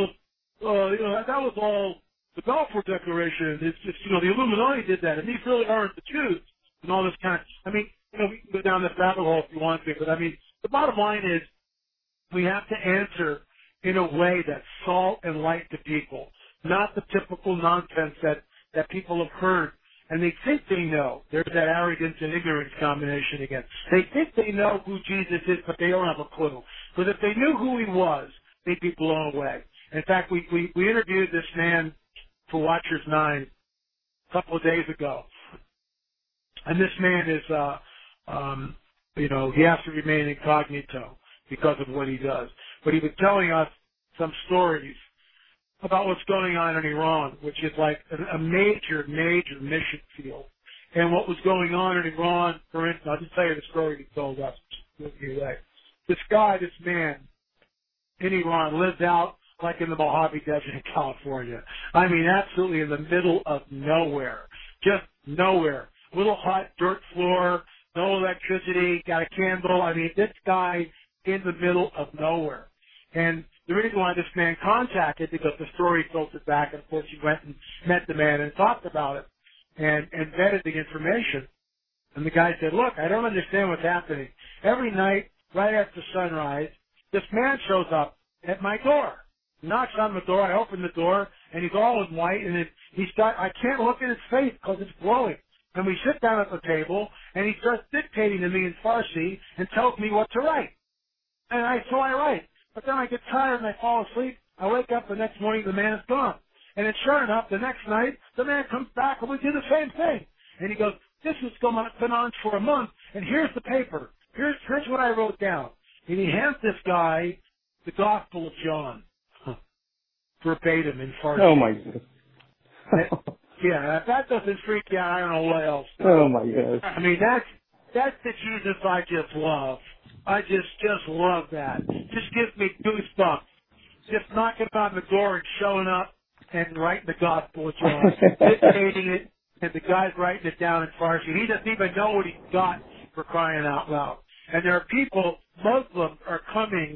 that was all the Balfour Declaration. It's just, the Illuminati did that, and these really aren't the Jews, and all this kind of, we can go down this rabbit hole if you want to, but the bottom line is we have to answer in a way that's salt and light to people, not the typical nonsense that people have heard, and they think they know. There's that arrogance and ignorance combination again. They think they know who Jesus is, but they don't have a clue. Because if they knew who he was, they'd be blown away. In fact, we interviewed this man for Watchers 9 a couple of days ago. And this man is, he has to remain incognito because of what he does. But he was telling us some stories about what's going on in Iran, which is like a major, major mission field. And what was going on in Iran, for instance, I'll just tell you the story he told us. This man in Iran lived out like in the Mojave Desert in California. Absolutely in the middle of nowhere. Just nowhere. Little hot dirt floor, no electricity, got a candle. This guy in the middle of nowhere. And the reason why this man contacted, because the story filtered back, and of course he went and met the man and talked about it and vetted the information. And the guy said, look, I don't understand what's happening. Every night, right after sunrise, this man shows up at my door. Knocks on the door, I open the door, and he's all in white, and I can't look at his face because it's glowing. And we sit down at the table, and he starts dictating to me in Farsi and tells me what to write. And so I write. But then I get tired and I fall asleep. I wake up the next morning, the man is gone. And then sure enough, the next night, the man comes back and we do the same thing. And he goes, this has been on for a month, and here's the paper. Here's what I wrote down. And he hands this guy the Gospel of John, verbatim in Farsi. Oh, my goodness. Yeah, if that doesn't freak you out, I don't know what else does. Oh, my goodness. That's the Jesus I just love. I just love that. Just gives me goosebumps. Just knocking on the door and showing up and writing the Gospel of John, dictating it, and the guy's writing it down in Farsi. He doesn't even know what he's got, for crying out loud. And there are people, Muslims are coming.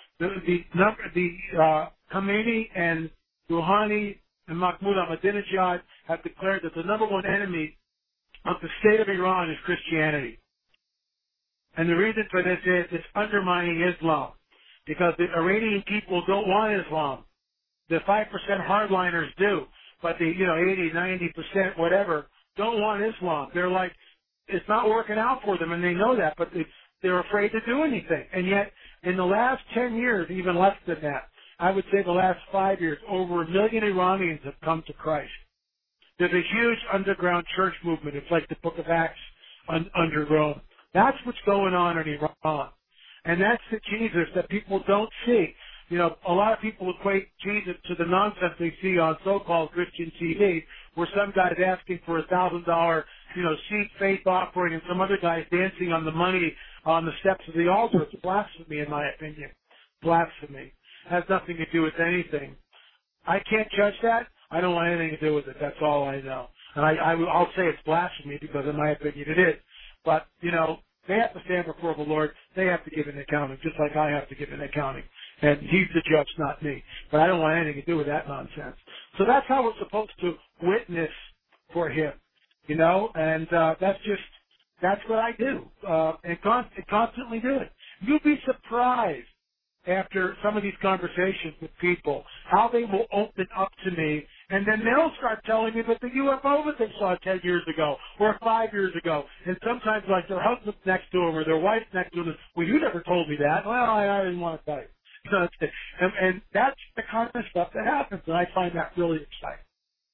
Khomeini and Rouhani and Mahmoud Ahmadinejad have declared that the number one enemy of the state of Iran is Christianity. And the reason for this is it's undermining Islam, because the Iranian people don't want Islam. The 5% hardliners do, but the 80, 90%, whatever, don't want Islam. They're like, it's not working out for them, and they know that, but they're afraid to do anything. And yet, in the last 10 years, even less than that, I would say the last 5 years, over 1 million Iranians have come to Christ. There's a huge underground church movement. It's like the Book of Acts underground. That's what's going on in Iran. And that's the Jesus that people don't see. A lot of people equate Jesus to the nonsense they see on so-called Christian TV, where some guy's asking for $1,000, seed faith offering, and some other guy's dancing on the money on the steps of the altar. It's blasphemy, in my opinion. Blasphemy. Has nothing to do with anything. I can't judge that. I don't want anything to do with it. That's all I know. And I'll say it's blasphemy because, in my opinion, it is. But, they have to stand before the Lord. They have to give an accounting, just like I have to give an accounting. And he's the judge, not me. But I don't want anything to do with that nonsense. So that's how we're supposed to witness for him, and that's what I do, and constantly do it. You'll be surprised after some of these conversations with people, how they will open up to me, and then they'll start telling me about the UFO that they saw 10 years ago or 5 years ago. And sometimes, like, their husband's next to them or their wife's next to them. Well, you never told me that. Well, I didn't want to tell you. And that's the kind of stuff that happens, and I find that really exciting.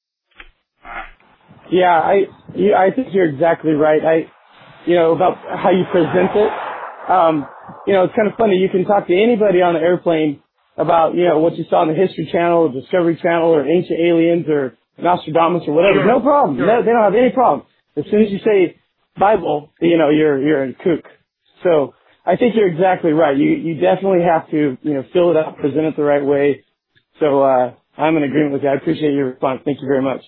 Yeah, I think you're exactly right. About how you present it. It's kind of funny. You can talk to anybody on the airplane about, what you saw on the History Channel or Discovery Channel or Ancient Aliens or Nostradamus or whatever. Sure. No problem. Sure. No, they don't have any problem. As soon as you say Bible, you're a kook. So I think you're exactly right. You definitely have to, fill it up, present it the right way. So I'm in agreement with you. I appreciate your response. Thank you very much.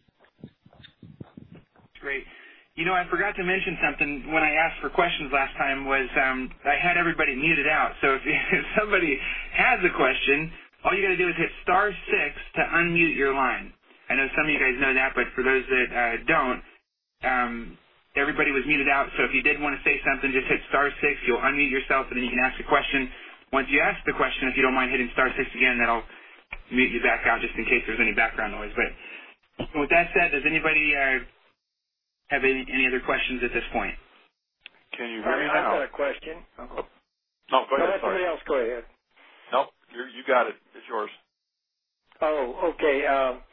Great. I forgot to mention something when I asked for questions last time was I had everybody muted out. So if somebody has a question, all you got to do is hit *6 to unmute your line. I know some of you guys know that, but for those that don't, everybody was muted out. So if you did want to say something, just hit *6. You'll unmute yourself, and then you can ask a question. Once you ask the question, if you don't mind hitting *6 again, that'll mute you back out just in case there's any background noise. But with that said, does anybody have any other questions at this point? Can you hear me now? I've got a question. No, go ahead. Somebody else go ahead. No, you got it. It's yours. Oh, okay.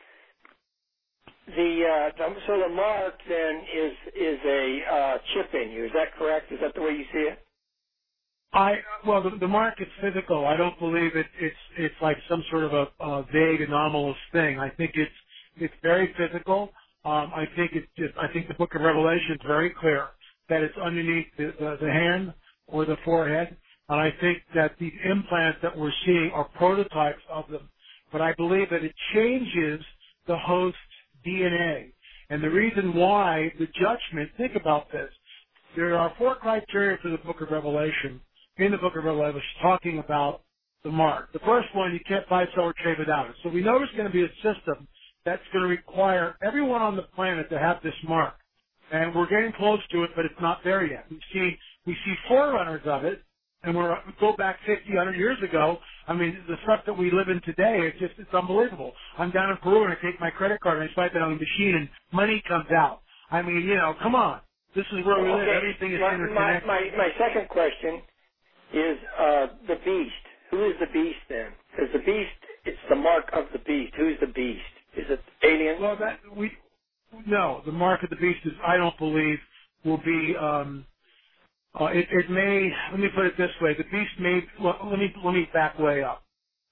So the mark then is a chip in you. Is that correct? Is that the way you see it? The mark is physical. I don't believe it's like some sort of a vague anomalous thing. I think it's very physical. I think the Book of Revelation is very clear that it's underneath the hand or the forehead, and I think that these implants that we're seeing are prototypes of them. But I believe that it changes the host's DNA, and the reason why the judgment. Think about this: there are 4 criteria for the Book of Revelation. In the Book of Revelation, talking about the mark. The first one, you can't buy, sell, or trade without it. So we know there's going to be a system that's going to require everyone on the planet to have this mark. And we're getting close to it, but it's not there yet. We see forerunners of it, and we go back 50, 100 years ago. I mean, the stuff that we live in today, it's unbelievable. I'm down in Peru, and I take my credit card, and I swipe it on the machine, and money comes out. I mean, come on. This is where we live. Everything is interconnected. My second question is the beast. Who is the beast then? Because the beast, it's the mark of the beast. Who's the beast? Is it aliens? Well, no. The mark of the beast is, I don't believe, will be. It may. Let me put it this way: the beast may. Well, let me back way up.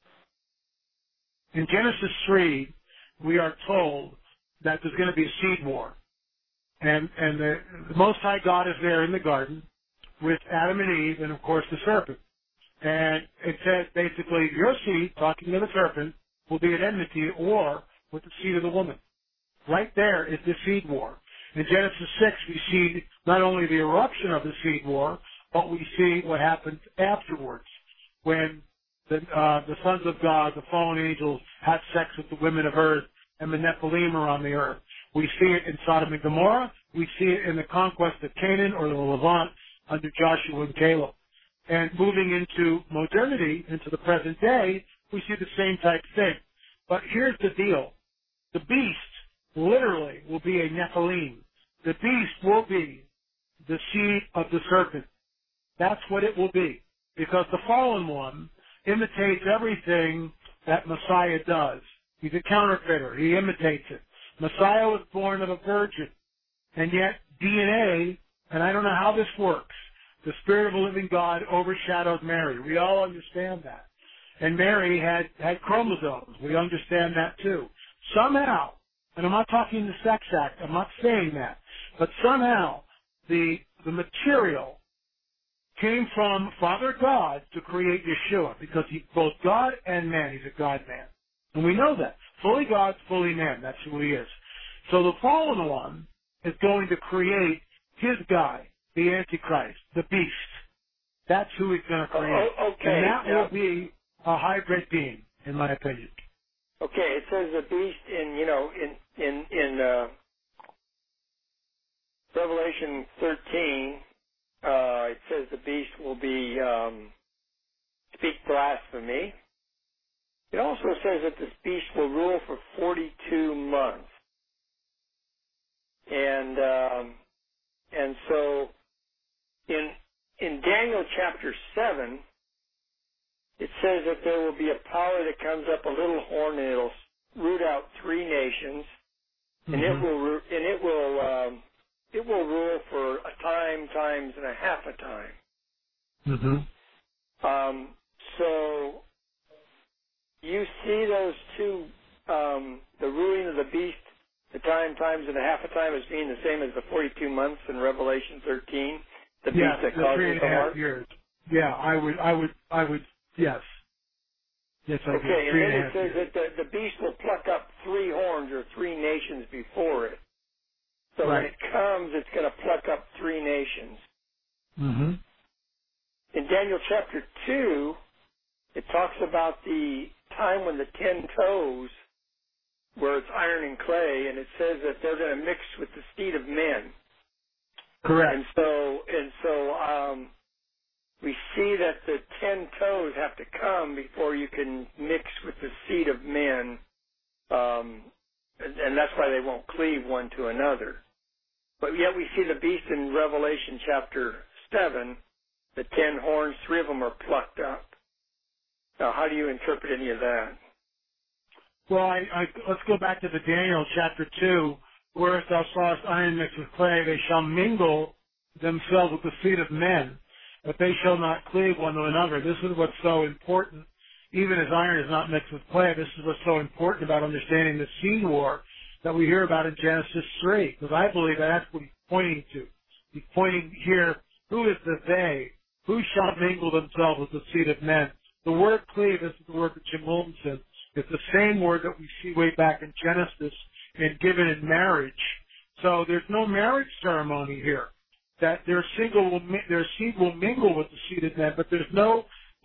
In Genesis 3, we are told that there's going to be a seed war, and the Most High God is there in the garden with Adam and Eve, and of course the serpent. And it says basically, your seed, talking to the serpent, will be at enmity or with the seed of the woman. Right there is the seed war. In Genesis 6, we see not only the eruption of the seed war, but we see what happens afterwards when the sons of God, the fallen angels, have sex with the women of earth, and the Nephilim are on the earth. We see it in Sodom and Gomorrah. We see it in the conquest of Canaan or the Levant under Joshua and Caleb. And moving into modernity, into the present day, we see the same type thing. But here's the deal. The beast literally will be a Nephilim. The beast will be the seed of the serpent. That's what it will be. Because the fallen one imitates everything that Messiah does. He's a counterfeiter. He imitates it. Messiah was born of a virgin. And yet DNA, and I don't know how this works, the Spirit of the living God overshadowed Mary. We all understand that. And Mary had chromosomes. We understand that too. Somehow, and I'm not talking the sex act, I'm not saying that, but somehow the material came from Father God to create Yeshua, because he's both God and man. He's a God-man. And we know that. Fully God, fully man. That's who he is. So the fallen one is going to create his guy, the Antichrist, the beast. That's who he's going to create. Okay. And that will be a hybrid being, in my opinion. Okay, it says the beast in Revelation 13. It says the beast will be speak blasphemy. It also says that this beast will rule for 42 months, and so in Daniel chapter 7, it says that there will be a power that comes up, a little horn, and it'll root out 3 nations, and it will rule for a time, times, and a half a time. So you see those two, the ruling of the beast, the time, times, and a half a time, as being the same as the 42 months in Revelation 13. The beast that causes the heart. Years. Yeah, I would. Yes. Yes, I do. Okay, and then it says that the beast will pluck up 3 horns or 3 nations before it. So when it comes, it's going to pluck up 3 nations. In Daniel chapter 2, it talks about the time when the 10 toes, where it's iron and clay, and it says that they're going to mix with the seed of men. Correct. And so we see that the 10 toes have to come before you can mix with the seed of men, and that's why they won't cleave one to another. But yet we see the beast in Revelation chapter 7, the 10 horns, 3 of them are plucked up. Now, how do you interpret any of that? Well, let's go back to the Daniel chapter 2, where if thou sawest iron mixed with clay, they shall mingle themselves with the seed of men, but they shall not cleave one to another. This is what's so important. Even as iron is not mixed with clay, this is what's so important about understanding the seed war that we hear about in Genesis 3, because I believe that's what he's pointing to. He's pointing here, who is the they? Who shall mingle themselves with the seed of men? The word cleave, this is the word that Jim Williamson, it's the same word that we see way back in Genesis and given in marriage. So there's no marriage ceremony here. That their seed will mingle with the seed of men, but there's no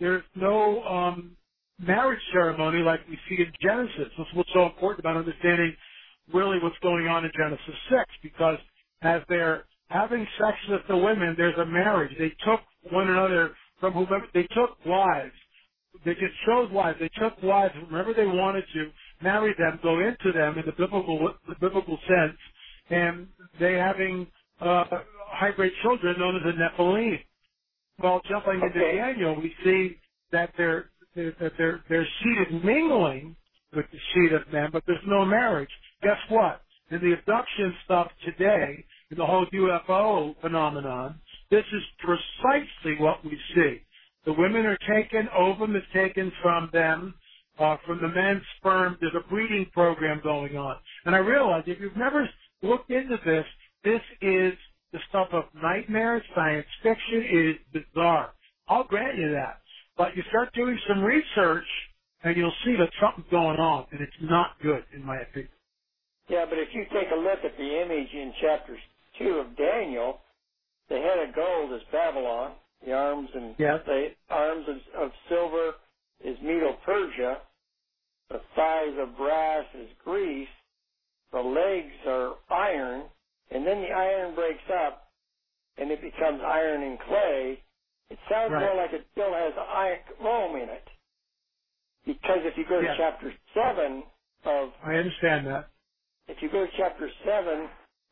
marriage ceremony like we see in Genesis. That's what's so important about understanding really what's going on in Genesis 6, because as they're having sex with the women, there's a marriage. They took one another from whomever, they took wives. They just chose wives. They took wives from whoever they wanted to, marry them, go into them in the biblical sense, and they having hybrid children known as the Nephilim. Well, jumping into Daniel, we see that their seed is mingling with the seed of men, but there's no marriage. Guess what? In the abduction stuff today, in the whole UFO phenomenon, this is precisely what we see. The women are taken, ovum is taken from them, from the men's sperm. There's a breeding program going on. And I realize if you've never looked into this, this is the stuff of nightmares, science fiction. It is bizarre. I'll grant you that. But you start doing some research, and you'll see that something's going on, and it's not good, in my opinion. Yeah, but if you take a look at the image in chapter 2 of Daniel, the head of gold is Babylon. The arms of silver is Medo-Persia. The thighs of brass is Greece. The legs are iron. And then the iron breaks up, and it becomes iron and clay, it sounds more like it still has Rome in it. Because if you go to chapter 7 of... I understand that. If you go to chapter 7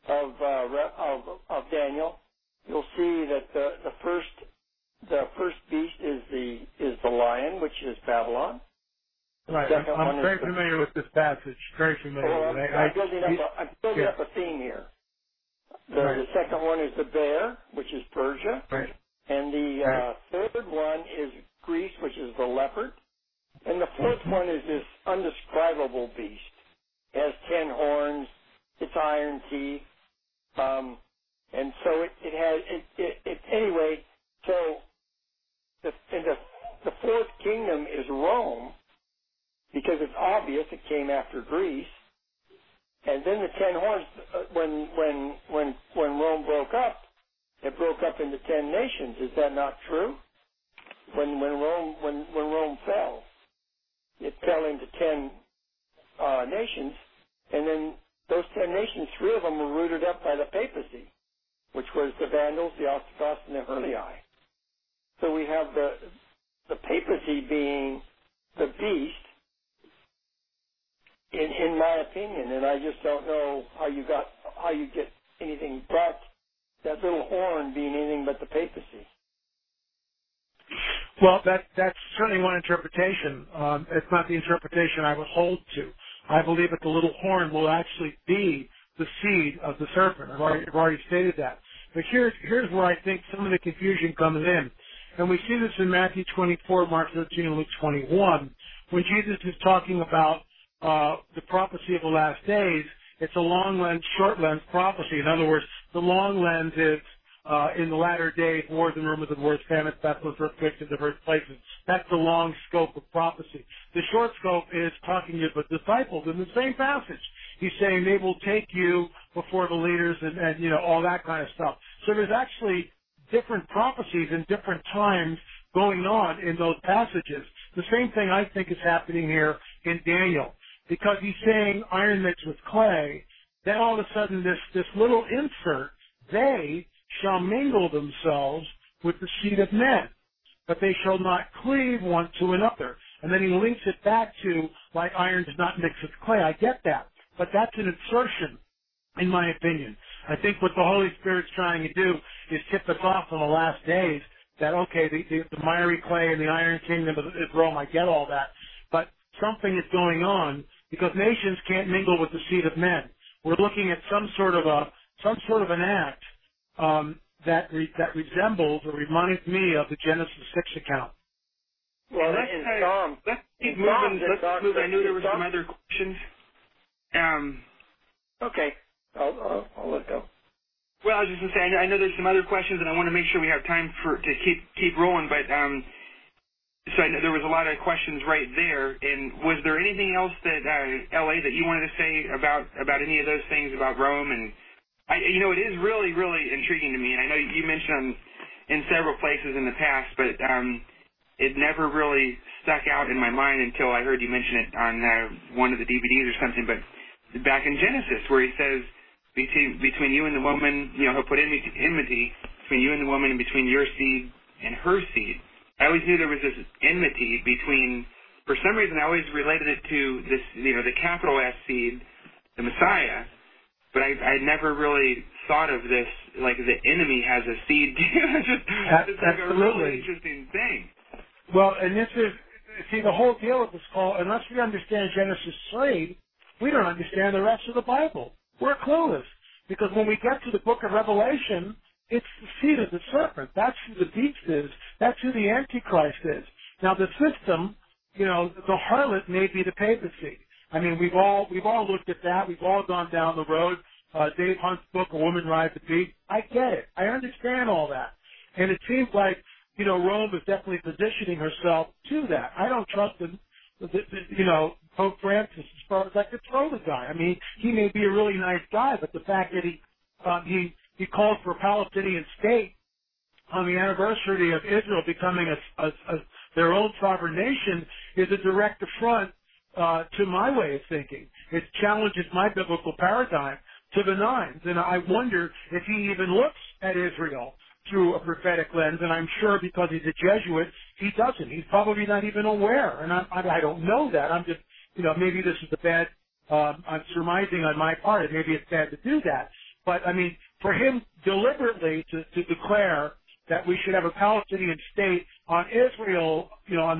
of Daniel, you'll see that the first beast is the lion, which is Babylon. Right. I'm very familiar with this passage. Very familiar. Well, I'm building up a theme here. The second one is the bear, which is Persia. Right. And the third one is Greece, which is the leopard. And the fourth one is this undescribable beast. It has 10 horns. It's iron teeth. And so it has, anyway, so the fourth kingdom is Rome, because it's obvious it came after Greece. And then the 10 horns, when Rome broke up, it broke up into 10 nations. Is that not true? When Rome fell, it fell into 10 nations, and then those 10 nations, 3 of them were rooted up by the papacy, which was the Vandals, the Ostrogoths, and the Heruli. So we have the papacy being the beast, in my opinion, and I just don't know how you get anything but that little horn being anything but the papacy. Well, that's certainly one interpretation. It's not the interpretation I would hold to. I believe that the little horn will actually be the seed of the serpent. I've already stated that. But here's where I think some of the confusion comes in. And we see this in Matthew 24, Mark 13, and Luke 21. When Jesus is talking about the prophecy of the last days, it's a long lens, short lens prophecy. In other words, the long lens is in the latter days, wars and rumors of wars, famines, pestilence, earthquakes, and diverse places. That's the long scope of prophecy. The short scope is talking to the disciples in the same passage. He's saying they will take you before the leaders and you know, all that kind of stuff. So there's actually different prophecies in different times going on in those passages. The same thing I think is happening here in Daniel, because he's saying iron mixed with clay. Then all of a sudden this little insert, they shall mingle themselves with the seed of men, but they shall not cleave one to another. And then he links it back to, like iron does not mix with clay. I get that, but that's an insertion, in my opinion. I think what the Holy Spirit's trying to do is tip us off on the last days that, okay, the miry clay and the iron kingdom of Rome, I get all that, but something is going on because nations can't mingle with the seed of men. We're looking at some sort of an act that resembles or reminds me of the Genesis 6 account. Well, let's keep moving. Let's move. I knew there were some other questions. Okay, I'll let go. Well, I was just going to say, I know there's some other questions, and I want to make sure we have time to keep rolling. But so I know there was a lot of questions right there. And was there anything else that LA that you wanted to say about any of those things about Rome? And it is really, really intriguing to me. And I know you mentioned in several places in the past, but it never really stuck out in my mind until I heard you mention it on one of the DVDs or something. But back in Genesis, where he says, between you and the woman, he'll put enmity between you and the woman and between your seed and her seed. I always knew there was this enmity between, for some reason I always related it to this, the capital S seed, the Messiah, but I never really thought of this, like the enemy has a seed. It's like a really interesting thing. Well, and this is, the whole deal with this call, unless we understand Genesis 3, we don't understand the rest of the Bible. We're clueless. Because when we get to the book of Revelation, it's the seed of the serpent. That's who the beast is. That's who the Antichrist is. Now, the system, the harlot may be the papacy. I mean, we've all looked at that. We've all gone down the road. Dave Hunt's book, A Woman Rides the Beast. I get it. I understand all that. And it seems like, Rome is definitely positioning herself to that. I don't trust them. Pope Francis, as far as I could throw the guy. I mean, he may be a really nice guy, but the fact that he called for a Palestinian state on the anniversary of Israel becoming their own sovereign nation is a direct affront to my way of thinking. It challenges my biblical paradigm to the nines, and I wonder if he even looks at Israel through a prophetic lens, and I'm sure because he's a Jesuit, he doesn't. He's probably not even aware, and I don't know that. I'm just, maybe this is a bad, I'm surmising on my part, and maybe it's bad to do that. But, I mean, for him deliberately to declare that we should have a Palestinian state on Israel, on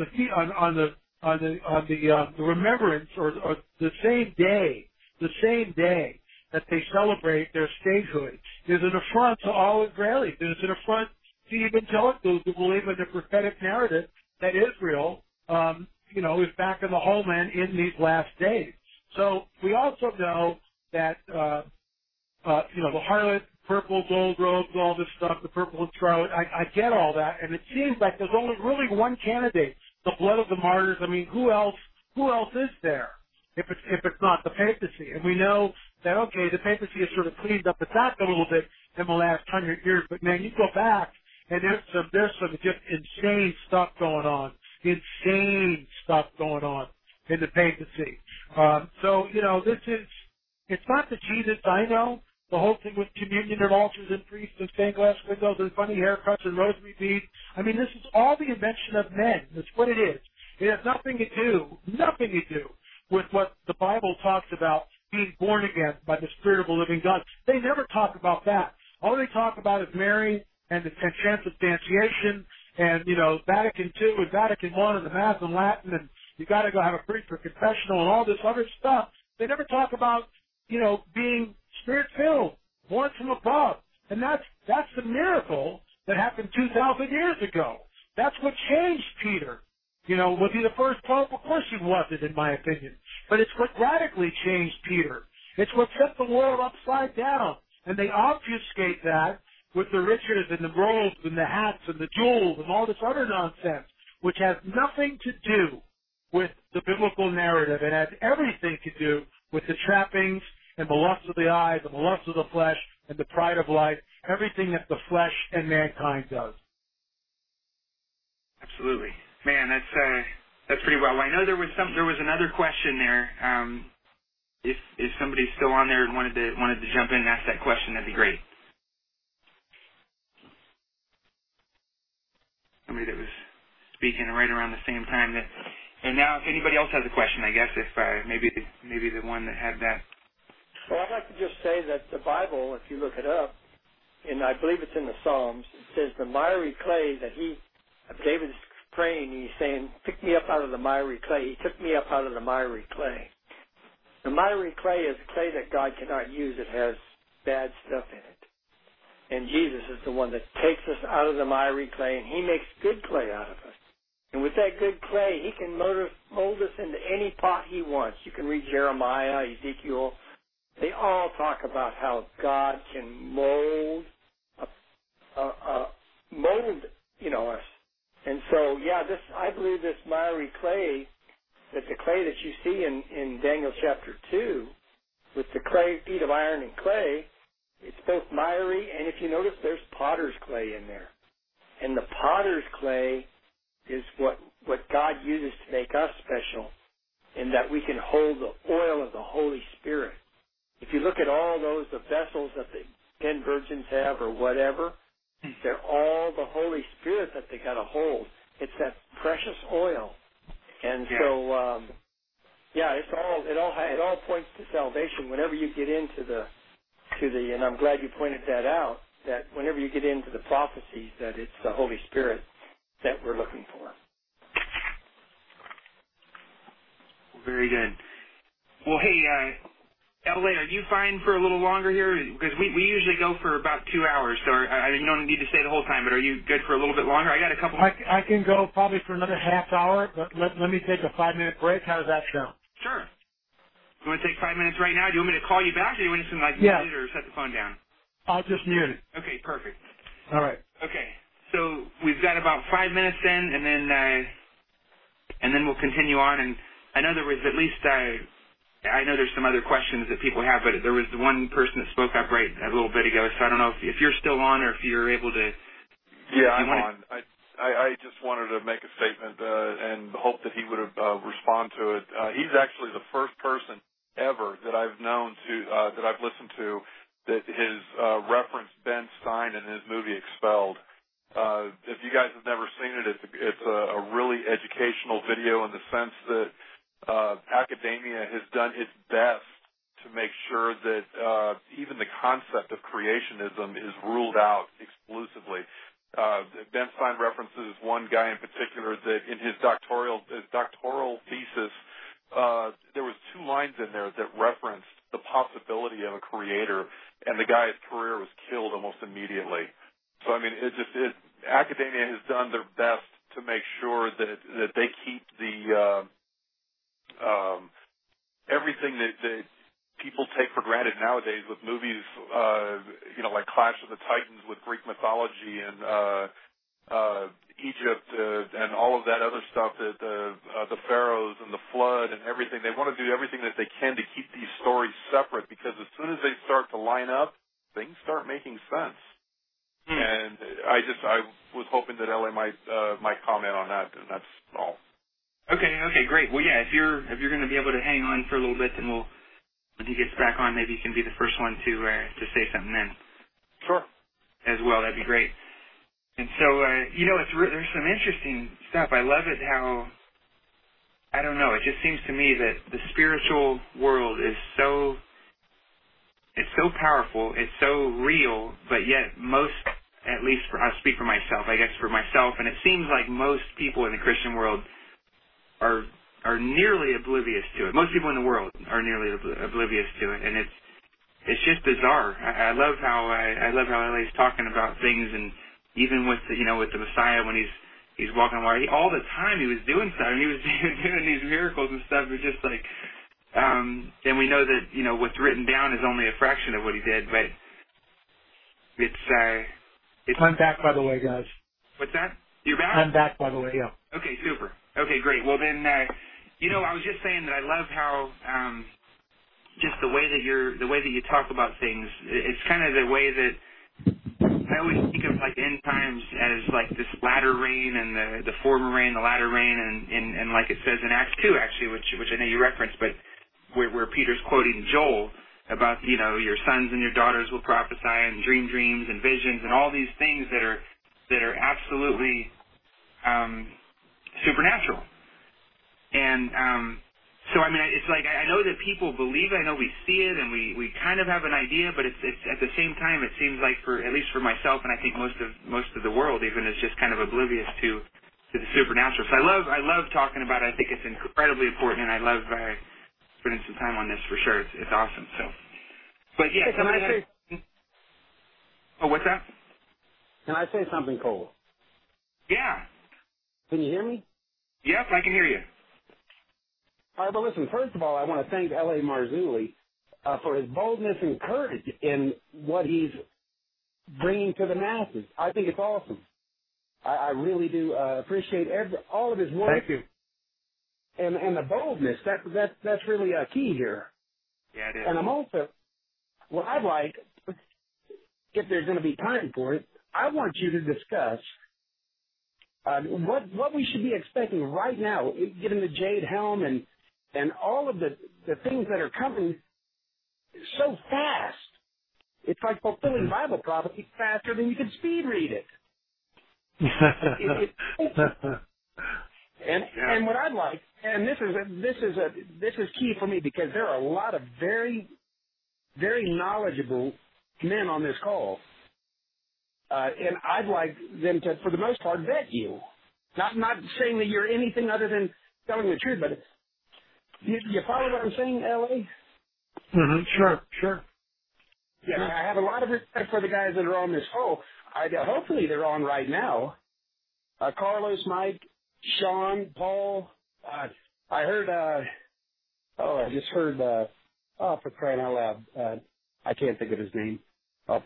the remembrance or the same day that they celebrate their statehood is an affront to all Israelis. It is an affront to evangelicals who believe in the prophetic narrative that Israel, is back in the homeland in these last days. So we also know that, the harlot, purple, gold robes, all this stuff, the purple and scarlet, I get all that, and it seems like there's only really one candidate, the blood of the martyrs. I mean, who else is there if it's not the papacy? And we know that, okay, the papacy has sort of cleaned up its act a little bit in the last 100 years, but man, you go back and there's some just insane stuff going on in the papacy. It's not the Jesus I know. The whole thing with communion and altars and priests and stained glass windows and funny haircuts and rosary beads. I mean, this is all the invention of men. That's what it is. It has nothing to do with what the Bible talks about being born again by the Spirit of the living God. They never talk about that. All they talk about is Mary and the transubstantiation and, Vatican II and Vatican I and the Mass in Latin, and you got to go have a priest for confessional and all this other stuff. They never talk about, being Spirit-filled, born from above. And that's the miracle that happened 2,000 years ago. That's what changed Peter. Was he the first pope? Of course he wasn't, in my opinion. But it's what radically changed Peter. It's what set the world upside down. And they obfuscate that with the riches and the robes and the hats and the jewels and all this other nonsense, which has nothing to do with the biblical narrative and has everything to do with the trappings and the lust of the eyes and the lust of the flesh and the pride of life, everything that the flesh and mankind does. Absolutely. Man, that's pretty well. I know there was another question there. If somebody's still on there and wanted to jump in and ask that question, that'd be great. Somebody that was speaking right around the same time that. And now, if anybody else has a question, I guess if maybe the one that had that. Well, I'd like to just say that the Bible, if you look it up, and I believe it's in the Psalms, it says the miry clay that David's praying, he's saying, pick me up out of the miry clay. He took me up out of the miry clay. The miry clay is clay that God cannot use. It has bad stuff in it. And Jesus is the one that takes us out of the miry clay, and he makes good clay out of us. And with that good clay, he can mold us into any pot he wants. You can read Jeremiah, Ezekiel. They all talk about how God can mold us. And so, I believe this miry clay, that the clay that you see in Daniel chapter 2, with the feet of iron and clay, it's both miry, and if you notice, there's potter's clay in there. And the potter's clay is what God uses to make us special, in that we can hold the oil of the Holy Spirit. If you look at all the vessels that the 10 virgins have or whatever, they're all the Holy Spirit that they got to hold. It's that precious oil. And so, it all points to salvation. Whenever you get into and I'm glad you pointed that out, that whenever you get into the prophecies, that it's the Holy Spirit that we're looking for. Very good. Well, hey, L.A., are you fine for a little longer here? Because we usually go for about 2 hours, so you don't need to stay the whole time, but are you good for a little bit longer? I got a couple. I can go probably for another half hour, but let me take a 5-minute break. How does that sound? Sure. You want to take 5 minutes right now? Do you want me to call you back, or do you want to mute it or set the phone down? I'll just mute it. Okay, perfect. All right. Okay, so we've got about 5 minutes then, and then we'll continue on. And I know there was at least I know there's some other questions that people have, but there was the one person that spoke up right a little bit ago. So I don't know if you're still on or if you're able to. Yeah, I'm on. I just wanted to make a statement and hope that he would respond to it. He's actually the first person ever that I've known that I've listened to that has referenced Ben Ben Stein and his movie Expelled. If you guys have never seen it, it's a really educational video in the sense that academia has done its best to make sure that even the concept of creationism is ruled out exclusively. Ben Stein references one guy in particular that in his doctoral thesis, there was 2 lines in there that referenced the possibility of a creator, and the guy's career was killed almost immediately. So, I mean, academia has done their best to make sure that they keep the everything that people take for granted nowadays with movies, like Clash of the Titans with Greek mythology and Egypt and all of that other stuff, that the pharaohs and the flood and everything. They want to do everything that they can to keep these stories separate, because as soon as they start to line up, things start making sense. And I was hoping that LA might comment on that, and that's all. Okay, great. Well, yeah, if you're going to be able to hang on for a little bit, then when he gets back on, maybe you can be the first one to say something then. Sure. As well, that'd be great. And so, there's some interesting stuff. I love it how, I don't know, it just seems to me that the spiritual world is so powerful, it's so real, but yet most, at least I'll speak for myself, I guess for myself, and it seems like most people in the Christian world are nearly oblivious to it. Most people in the world are nearly oblivious to it, and it's just bizarre. I love how LA's talking about things, and even with the Messiah when he's walking away, all the time he was doing stuff. He was doing these miracles and stuff. It's just like, and we know that what's written down is only a fraction of what he did, but it's. I'm back, by the way, guys. What's that? You're back? I'm back, by the way. Yeah. Okay, super. Okay, great. Well then, I was just saying that I love how just the way that you talk about things. It's kind of the way that I always think of like end times as like this latter rain and the former rain, the latter rain, and like it says in Acts 2 actually, which I know you referenced, but where Peter's quoting Joel about your sons and your daughters will prophesy and dream dreams and visions and all these things that are absolutely supernatural. And so I mean, it's like I know that people believe it, I know we see it, and we kind of have an idea, but it's at the same time it seems like at least for myself, and I think most of the world even is just kind of oblivious to the supernatural. So I love talking about it. I think it's incredibly important, and I love spending some time on this for sure. It's awesome. So, but yeah, hey, oh, what's that? Can I say something, Cole? Yeah. Can you hear me? Yep, I can hear you. All right, well, listen, first of all, I want to thank L.A. Marzulli for his boldness and courage in what he's bringing to the masses. I think it's awesome. I really do appreciate all of his work. Thank you. And the boldness, that's really key here. Yeah, it is. And I'm also, what I'd like, if there's going to be time for it, I want you to discuss what we should be expecting right now, given the Jade Helm and all of the things that are coming so fast. It's like fulfilling Bible prophecy faster than you can speed read it. And what I'd like, and this is key for me because there are a lot of very, very knowledgeable men on this call. And I'd like them to, for the most part, vet you. Not saying that you're anything other than telling the truth, but you follow what I'm saying, L.A.? Mm-hmm. Sure. Yeah, I have a lot of respect for the guys that are on this call. Hopefully they're on right now. Carlos, Mike, Sean, Paul. I heard, I just heard, for crying out loud, I can't think of his name. But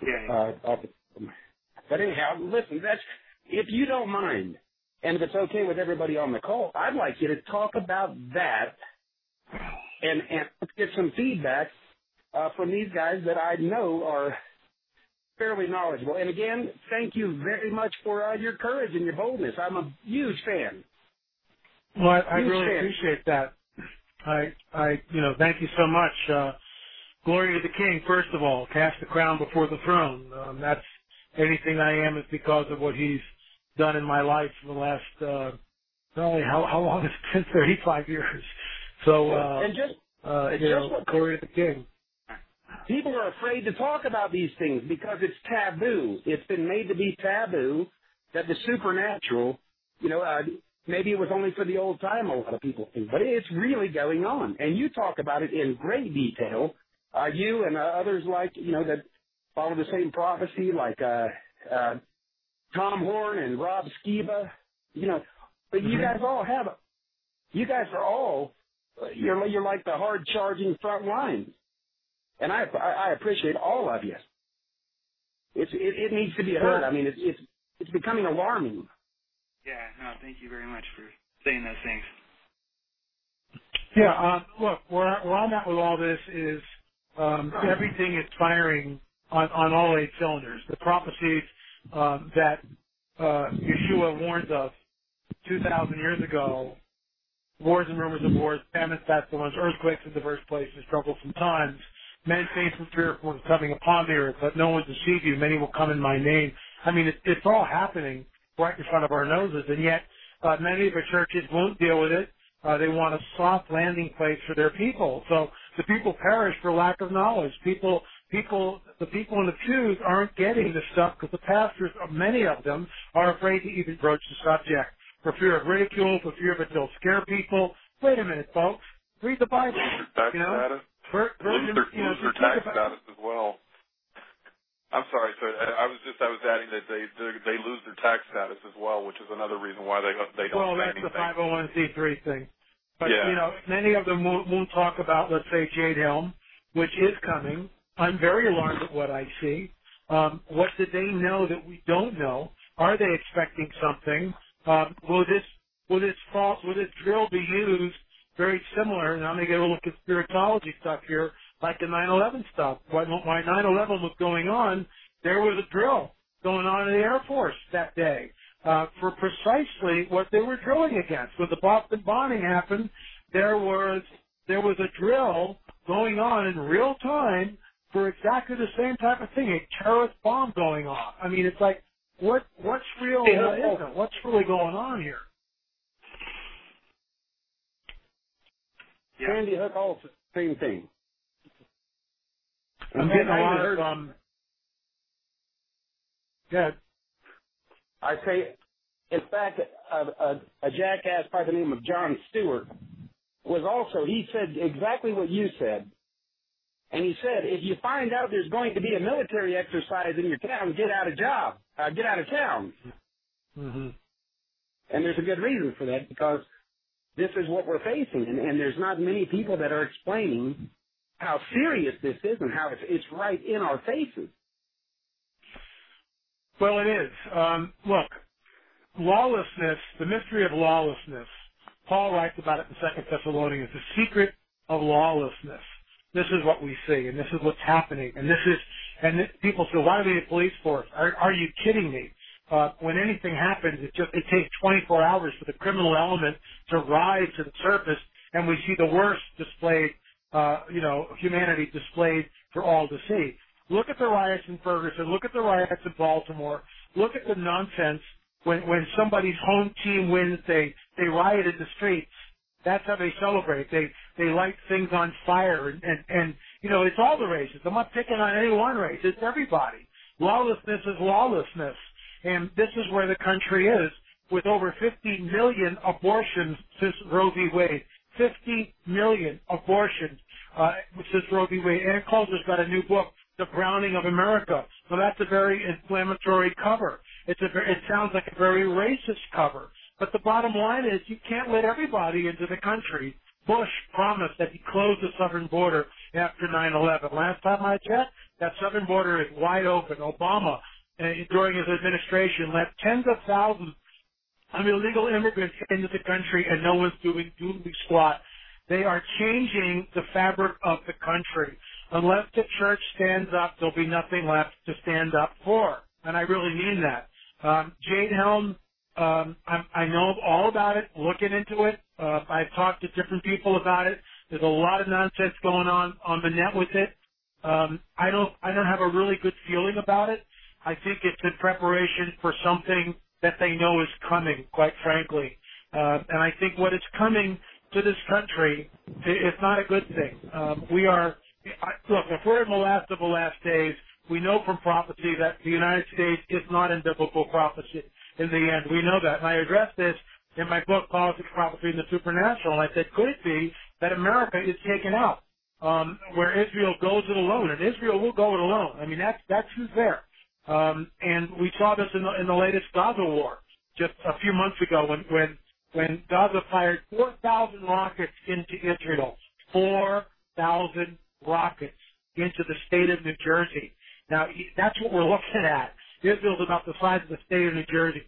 anyhow, listen, if you don't mind, and if it's okay with everybody on the call, I'd like you to talk about that and let's get some feedback from these guys that I know are fairly knowledgeable. And again, thank you very much for your courage and your boldness. I'm a huge fan. Well, I really appreciate that. I thank you so much. Glory to the King, first of all. Cast the crown before the throne. anything I am is because of what he's done in my life for the last, how long has it been? 35 years. So, glory to the King. People are afraid to talk about these things because it's taboo. It's been made to be taboo that the supernatural, maybe it was only for the old time, a lot of people think, but it's really going on. And you talk about it in great detail. You and others like, that follow the same prophecy, like Tom Horn and Rob Skiba, but you guys all have, you're like the hard-charging front lines. And I appreciate all of you. It needs to be heard. I mean, it's becoming alarming. Yeah, no, thank you very much for saying those things. Yeah, look, where I'm at with all this is everything is firing on all 8 cylinders. The prophecies that Yeshua warned of 2,000 years ago, wars and rumors of wars, famines, pestilence, earthquakes in diverse places, troublesome times, men saying from fearful is coming upon the earth, let no one deceive you, many will come in my name. I mean, it's all happening right in front of our noses, and yet many of our churches won't deal with it. They want a soft landing place for their people. So the people perish for lack of knowledge. The people in the pews aren't getting the stuff because the pastors, many of them, are afraid to even broach the subject for fear of ridicule, for fear of it they'll scare people. Wait a minute, folks. Read the Bible. Lose their tax status as well. I'm sorry, sir. I was adding that they lose their tax status as well, which is another reason why they don't say anything. Well, that's the 501c3 thing. But, many of them won't talk about, let's say, Jade Helm, which is coming. I'm very alarmed at what I see. What did they know that we don't know? Are they expecting something? Will this drill be used very similar? And I'm going to get a little conspirology stuff here, like the 9/11 stuff. When 9/11 was going on, there was a drill going on in the Air Force that day for precisely what they were drilling against. When the Boston bombing happened, there was a drill going on in real time for exactly the same type of thing, a terrorist bomb going on. I mean, it's like, what's real and what isn't? What's really going on here? Yeah. Sandy Hook, also same thing. I'm getting a lot of good. I say, in fact, a jackass by the name of Jon Stewart was also, he said exactly what you said. And he said, if you find out there's going to be a military exercise in your town, get out of town. Mm-hmm. And there's a good reason for that, because this is what we're facing. And there's not many people that are explaining how serious this is and how it's right in our faces. Well, it is. Look, lawlessness, the mystery of lawlessness, Paul writes about it in 2 Thessalonians, the secret of lawlessness. This is what we see, and this is what's happening. And people say, why do we need a police force? Are you kidding me? When anything happens, it takes 24 hours for the criminal element to rise to the surface, and we see the worst displayed, humanity displayed for all to see. Look at the riots in Ferguson. Look at the riots in Baltimore. Look at the nonsense when somebody's home team wins. They riot in the streets. That's how they celebrate. They light things on fire, and it's all the races. I'm not picking on any one race. It's everybody. Lawlessness is lawlessness, and this is where the country is, with over 50 million abortions since Roe v. Wade. 50 million abortions since Roe v. Wade. Ann Coulter's got a new book, The Browning of America. So that's a very inflammatory cover. It sounds like a very racist cover. But the bottom line is you can't let everybody into the country. Bush promised that he'd close the southern border after 9/11. Last time I checked, that southern border is wide open. Obama, during his administration, let tens of thousands of illegal immigrants into the country, and no one's doing squat. They are changing the fabric of the country. Unless the church stands up, there'll be nothing left to stand up for. And I really mean that. Jade Helm, I know all about it, looking into it. I've talked to different people about it. There's a lot of nonsense going on the net with it. I don't have a really good feeling about it. I think it's in preparation for something that they know is coming, quite frankly. And I think what is coming to this country is not a good thing. Look, if we're in the last of the last days, we know from prophecy that the United States is not in biblical prophecy in the end. We know that. And I addressed this in my book, Politics, Prophecy, and the Supernatural. And I said, could it be that America is taken out, where Israel goes it alone? And Israel will go it alone. I mean, that's who's there. And we saw this in the latest Gaza war just a few months ago when Gaza fired 4,000 rockets into Israel. 4,000 rockets into the state of New Jersey. Now, that's what we're looking at. Israel's about the size of the state of New Jersey.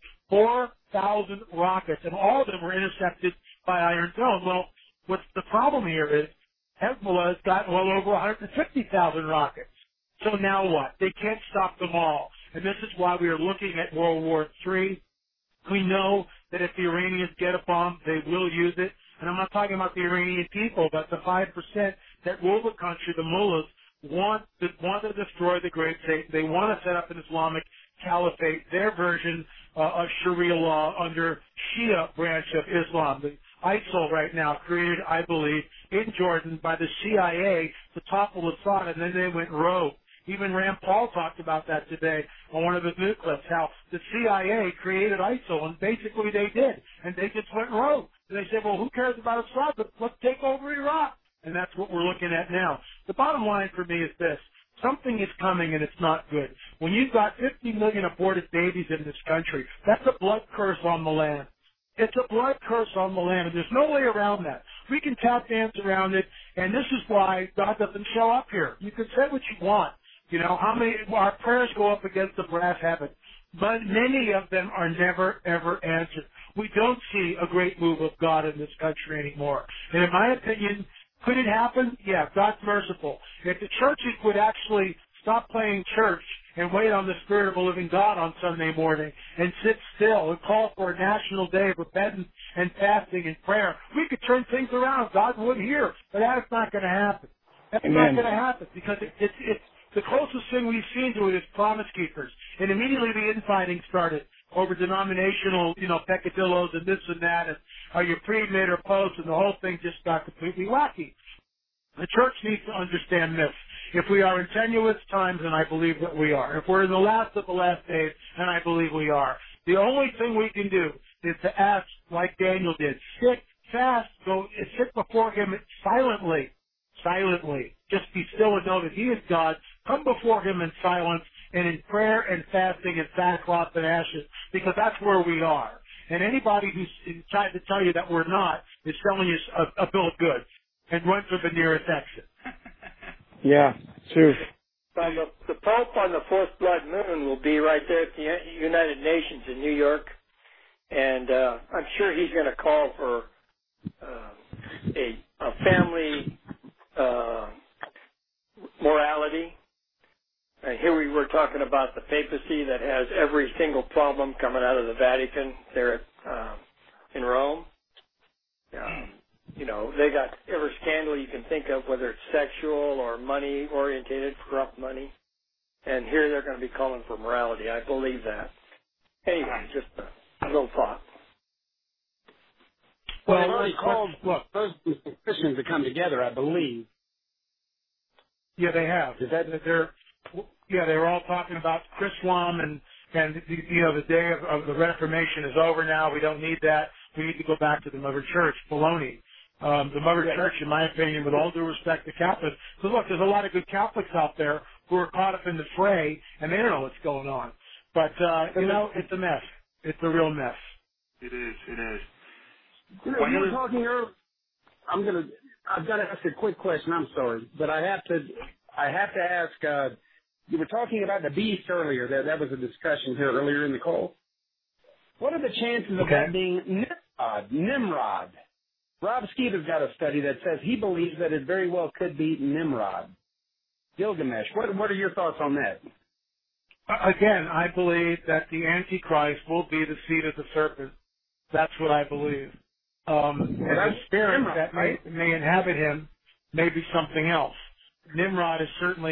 4,000 rockets, and all of them were intercepted by Iron Dome. Well, what's the problem here is Hezbollah has gotten well over 150,000 rockets. So now what? They can't stop them all. And this is why we are looking at World War III. We know that if the Iranians get a bomb, they will use it. And I'm not talking about the Iranian people, but the 5% that rule the country, the mullahs, want to destroy the great state. They want to set up an Islamic caliphate, their version of Sharia law under Shia branch of Islam. The ISIL right now created, I believe, in Jordan by the CIA to topple Assad, and then they went rogue. Even Rand Paul talked about that today on one of his news clips, how the CIA created ISIL, and basically they did, and they just went rogue. And they said, well, who cares about Assad, but let's take over Iraq. And that's what we're looking at now. The bottom line for me is this. Something is coming, and it's not good. When you've got 50 million aborted babies in this country, that's a blood curse on the land. It's a blood curse on the land, and there's no way around that. We can tap dance around it, and this is why God doesn't show up here. You can say what you want. You know, our prayers go up against the brass heaven, but many of them are never, ever answered. We don't see a great move of God in this country anymore. And in my opinion, could it happen? Yeah, God's merciful. If the churches would actually stop playing church and wait on the Spirit of the living God on Sunday morning and sit still and call for a national day of repentance and fasting and prayer, we could turn things around. God would hear. But that's not going to happen. That's not going to happen because it's the closest thing we've seen to it is Promise Keepers. And immediately the infighting started over denominational, peccadillos and this and that, and are you pre-mid or post, and the whole thing just got completely wacky. The church needs to understand this. If we are in tenuous times, and I believe that we are, if we're in the last of the last days, and I believe we are, the only thing we can do is to ask like Daniel did. Sit fast, sit before him silently. Just be still and know that he is God. Come before him in silence and in prayer and fasting and sackcloth and ashes, because that's where we are. And anybody who's trying to tell you that we're not is selling you a bill of goods, and run for the nearest exit. Yeah, true. The Pope on the fourth blood moon will be right there at the United Nations in New York, and I'm sure he's going to call for a family morality. And here we were talking about the papacy that has every single problem coming out of the Vatican there in Rome. They got every scandal you can think of, whether it's sexual or money-orientated, corrupt money. And here they're going to be calling for morality. I believe that. Anyway, just a little thought. Well, they've already called those Christians to come together, I believe. Yeah, they have. They were all talking about Islam and the day of the Reformation is over now. We don't need that. We need to go back to the Mother Church. Baloney. The Mother Church, in my opinion, with all due respect to Catholics, because look, there's a lot of good Catholics out there who are caught up in the fray and they don't know what's going on. But it's a mess. It's a real mess. It is. You were talking earlier. I've got to ask a quick question. I'm sorry, but I have to ask. You were talking about the beast earlier. That was a discussion here earlier in the call. What are the chances of that being Nimrod? Rob Skiba's got a study that says he believes that it very well could be Nimrod. Gilgamesh. What are your thoughts on that? Again, I believe that the Antichrist will be the seed of the serpent. That's what I believe. And the spirit Nimrod, that may inhabit him may be something else. Nimrod is certainly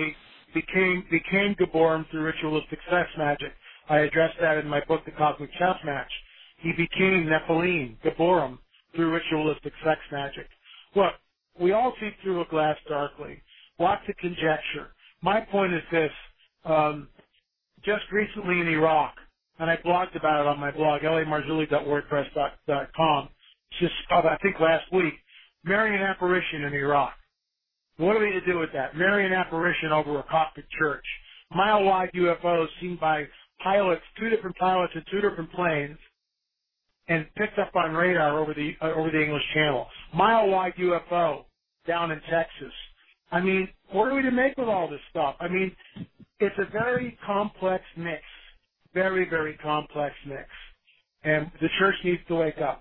became Geborum through ritualistic sex magic. I addressed that in my book, The Cosmic Chess Match. He became Nephilim, Geborum, through ritualistic sex magic. Look, we all see through a glass darkly. Lots of conjecture. My point is this. Just recently in Iraq, and I blogged about it on my blog, lamarzulli.wordpress.com, just, I think last week, Marian apparition in Iraq. What are we to do with that? Marian apparition over a Coptic church. Mile-wide UFOs seen by pilots, 2 different pilots in 2 different planes, and picked up on radar over the English Channel. Mile-wide UFO down in Texas. I mean, what are we to make with all this stuff? I mean, it's a very complex mix. Very, very complex mix. And the church needs to wake up.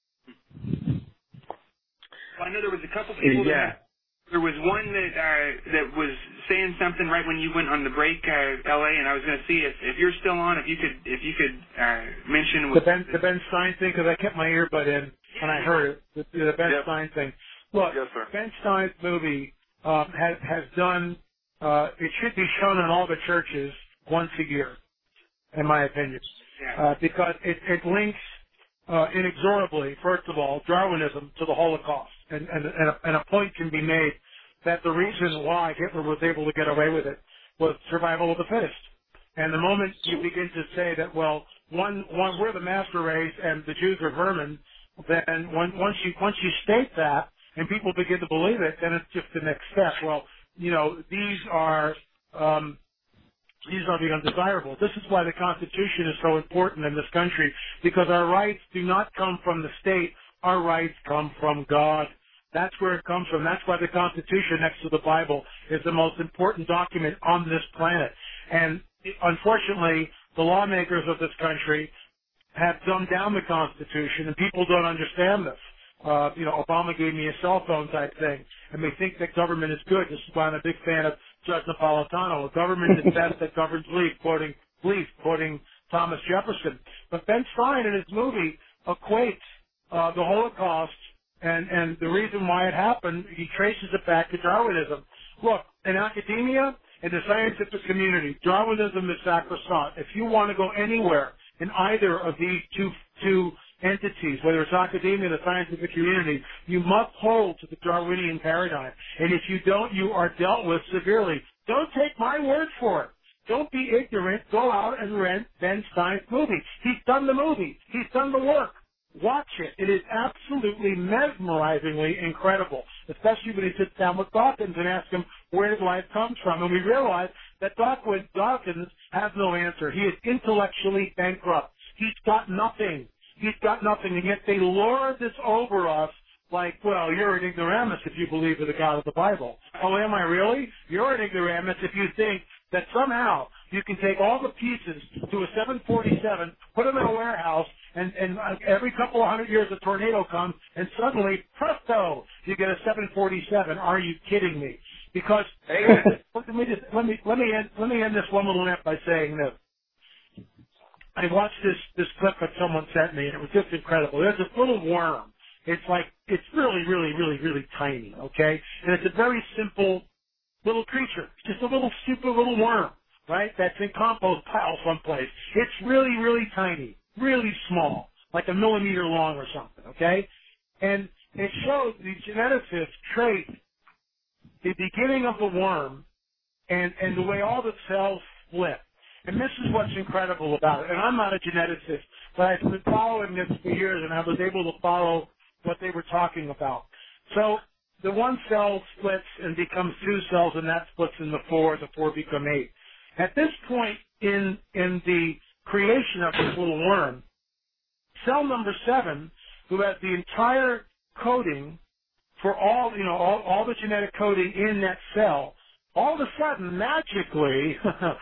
Well, I know there was a couple people there was one that was saying something right when you went on the break, LA, and I was going to see if you're still on, if you could mention the Ben Stein thing, because I kept my earbud in and I heard it. The Ben Stein thing. Look, Ben Stein's movie has done. It should be shown in all the churches once a year, in my opinion, because it links inexorably, first of all, Darwinism to the Holocaust. And a point can be made that the reason why Hitler was able to get away with it was survival of the fittest. And the moment you begin to say that, well, we're the master race and the Jews are vermin, then once you state that and people begin to believe it, then it's just the next step. Well, you know, these are the undesirable. This is why the Constitution is so important in this country, because our rights do not come from the state. Our rights come from God. That's where it comes from. That's why the Constitution, next to the Bible, is the most important document on this planet. And unfortunately, the lawmakers of this country have dumbed down the Constitution, and people don't understand this. Obama gave me a cell phone type thing, and they think that government is good. This is why I'm a big fan of Judge Napolitano. Government is best that governs belief, quoting Thomas Jefferson. But Ben Stein in his movie equates the Holocaust and the reason why it happened, he traces it back to Darwinism. Look, in academia, in the scientific community, Darwinism is sacrosanct. If you want to go anywhere in either of these two entities, whether it's academia or the scientific community, you must hold to the Darwinian paradigm. And if you don't, you are dealt with severely. Don't take my word for it. Don't be ignorant. Go out and rent Ben Stein's movie. He's done the movie. He's done the work. Watch it. It is absolutely mesmerizingly incredible, especially when he sits down with Dawkins and asks him, where did life come from? And we realize that Dawkins has no answer. He is intellectually bankrupt. He's got nothing. And yet they lure this over us like, well, you're an ignoramus if you believe in the God of the Bible. Oh, am I really? You're an ignoramus if you think that somehow you can take all the pieces to a 747, put them in a warehouse, and every couple of hundred years a tornado comes, and suddenly, presto, you get a 747. Are you kidding me? Because let me end this one little rant by saying this. I watched this clip that someone sent me, and it was just incredible. There's this little worm. It's really, really, really, really tiny, okay? And it's a very simple little creature. It's just a little super little worm, right? That's in compost pile someplace. It's really, really tiny, really small, like a millimeter long or something, okay? And it shows the geneticists trace the beginning of the worm and the way all the cells split. And this is what's incredible about it. And I'm not a geneticist, but I've been following this for years, and I was able to follow what they were talking about. So the one cell splits and becomes 2 cells, and that splits into 4. The 4 become 8. At this point in the creation of this little worm, cell number 7, who has the entire coding for all the genetic coding in that cell, all of a sudden, magically,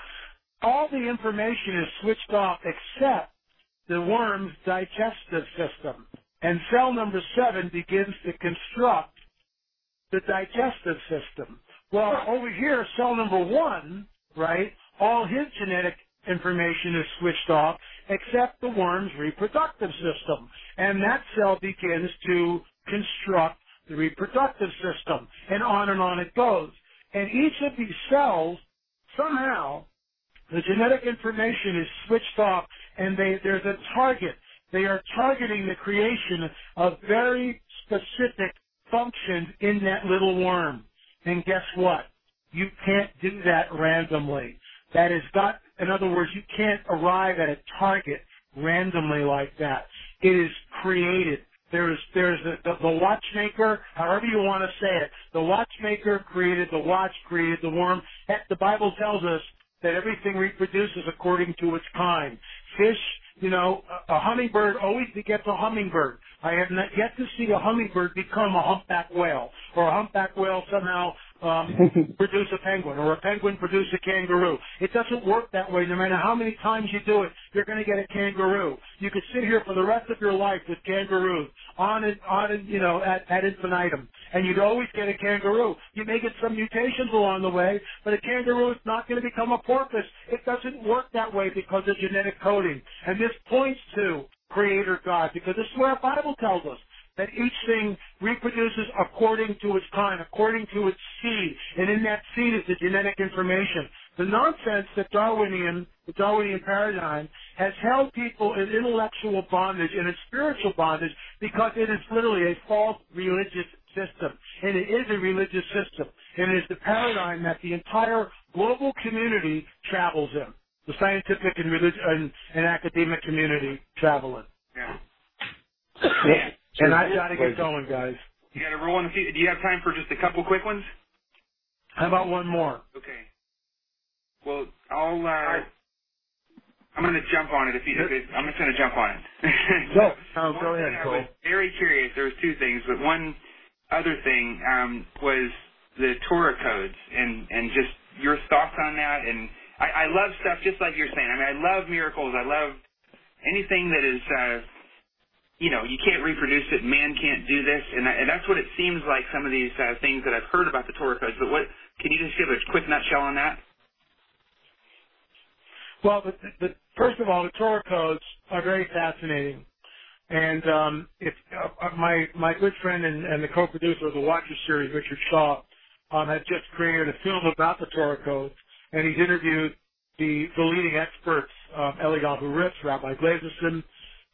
all the information is switched off except the worm's digestive system. And cell number 7 begins to construct the digestive system. Well, over here, cell number 1, right, all his genetic information is switched off except the worm's reproductive system. And that cell begins to construct the reproductive system. And on it goes. And each of these cells somehow the genetic information is switched off, and there's a target. They are targeting the creation of very specific functions in that little worm. And guess what? You can't do that randomly. That is got, in other words, you can't arrive at a target randomly like that. It is created. There's the watchmaker, however you want to say it. The watchmaker created the watch, created the worm. Heck, the Bible tells us that everything reproduces according to its kind. Fish, a hummingbird always begets a hummingbird. I have not yet to see a hummingbird become a humpback whale, or a humpback whale somehow produce a penguin, or a penguin produce a kangaroo. It doesn't work that way. No matter how many times you do it, you're going to get a kangaroo. You could sit here for the rest of your life with kangaroos on and ad infinitum, and you'd always get a kangaroo. You may get some mutations along the way, but a kangaroo is not going to become a porpoise. It doesn't work that way because of genetic coding. And this points to Creator God, because this is what our Bible tells us, that each thing reproduces according to its kind, according to its seed, and in that seed is the genetic information. The nonsense that the Darwinian paradigm has held people in intellectual bondage and in spiritual bondage because it is literally a false religious system, and it is a religious system, and it is the paradigm that the entire global community travels in. The scientific and academic community travel in. Yeah. And I've got to get going, guys. You got to roll on the feet. Do you have time for just a couple quick ones? How about one more? Okay. Well, I'm going to jump on it. I'm just going to jump on it. Go ahead, Cole. I was very curious. There was two things, but one other thing was the Torah codes and just your thoughts on that. And I love stuff just like you're saying. I mean, I love miracles. I love anything that is, you can't reproduce it. Man can't do this. And that's what it seems like some of these things that I've heard about the Torah codes. But can you just give a quick nutshell on that? Well, first of all, the Torah codes are very fascinating. And my good friend and the co-producer of the Watcher series, Richard Shaw, has just created a film about the Torah codes. And he's interviewed the leading experts, Eliyahu Ritz, Rabbi Glaserson,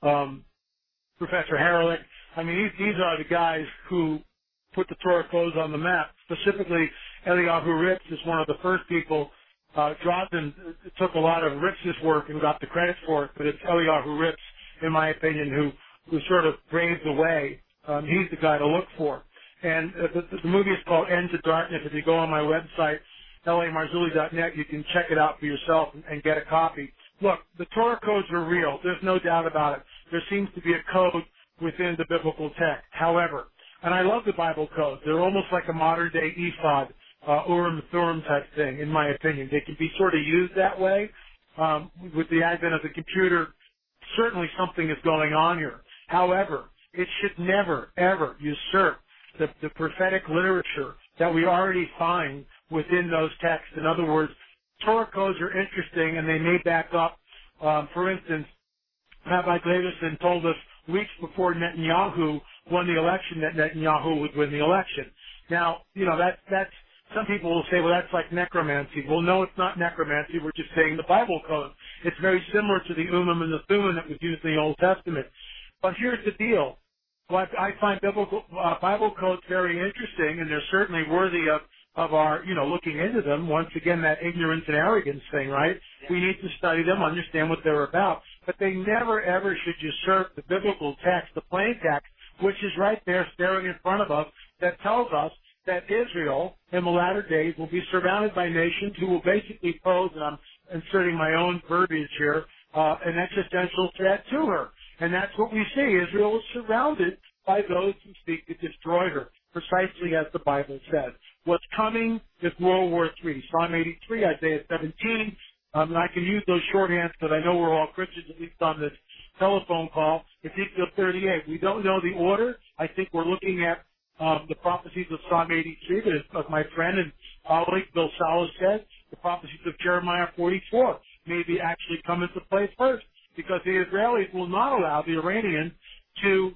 Professor Haralick. I mean, these are the guys who put the Torah codes on the map. Specifically, Eliyahu Ritz is one of the first people. Drozdon took a lot of Ritz's work and got the credit for it, but it's Eliyahu Ritz, in my opinion, who sort of braved the way. He's the guy to look for. And the movie is called End to Darkness. If you go on my website, lamarzulli.net, you can check it out for yourself and get a copy. Look, the Torah codes are real. There's no doubt about it. There seems to be a code within the biblical text. However, and I love the Bible codes. They're almost like a modern-day ephod, Urim Thurim type thing, in my opinion. They can be sort of used that way. With the advent of the computer, certainly something is going on here. However, it should never, ever usurp the prophetic literature that we already find within those texts. In other words, Torah codes are interesting, and they may back up. For instance, Rabbi Glaserson told us weeks before Netanyahu won the election that Netanyahu would win the election. Now, that's some people will say, well, that's like necromancy. Well, no, it's not necromancy. We're just saying the Bible code. It's very similar to the Urim and the Thummim that was used in the Old Testament. But here's the deal. Well, I find Bible codes very interesting, and they're certainly worthy of our, looking into them. Once again, that ignorance and arrogance thing, right? Yeah. We need to study them, understand what they're about. But they never, ever should usurp the biblical text, the plain text, which is right there staring in front of us, that tells us that Israel in the latter days will be surrounded by nations who will basically pose, and I'm inserting my own verbiage here, an existential threat to her. And that's what we see. Israel is surrounded by those who seek to destroy her, precisely as the Bible says. What's coming is World War III. Psalm 83, Isaiah 17. And I can use those shorthands because I know we're all Christians, at least on this telephone call. Ezekiel 38. We don't know the order. I think we're looking at the prophecies of Psalm 83, but as my friend and colleague Bill Salas said, the prophecies of Jeremiah 44 maybe actually come into play first, because the Israelis will not allow the Iranians to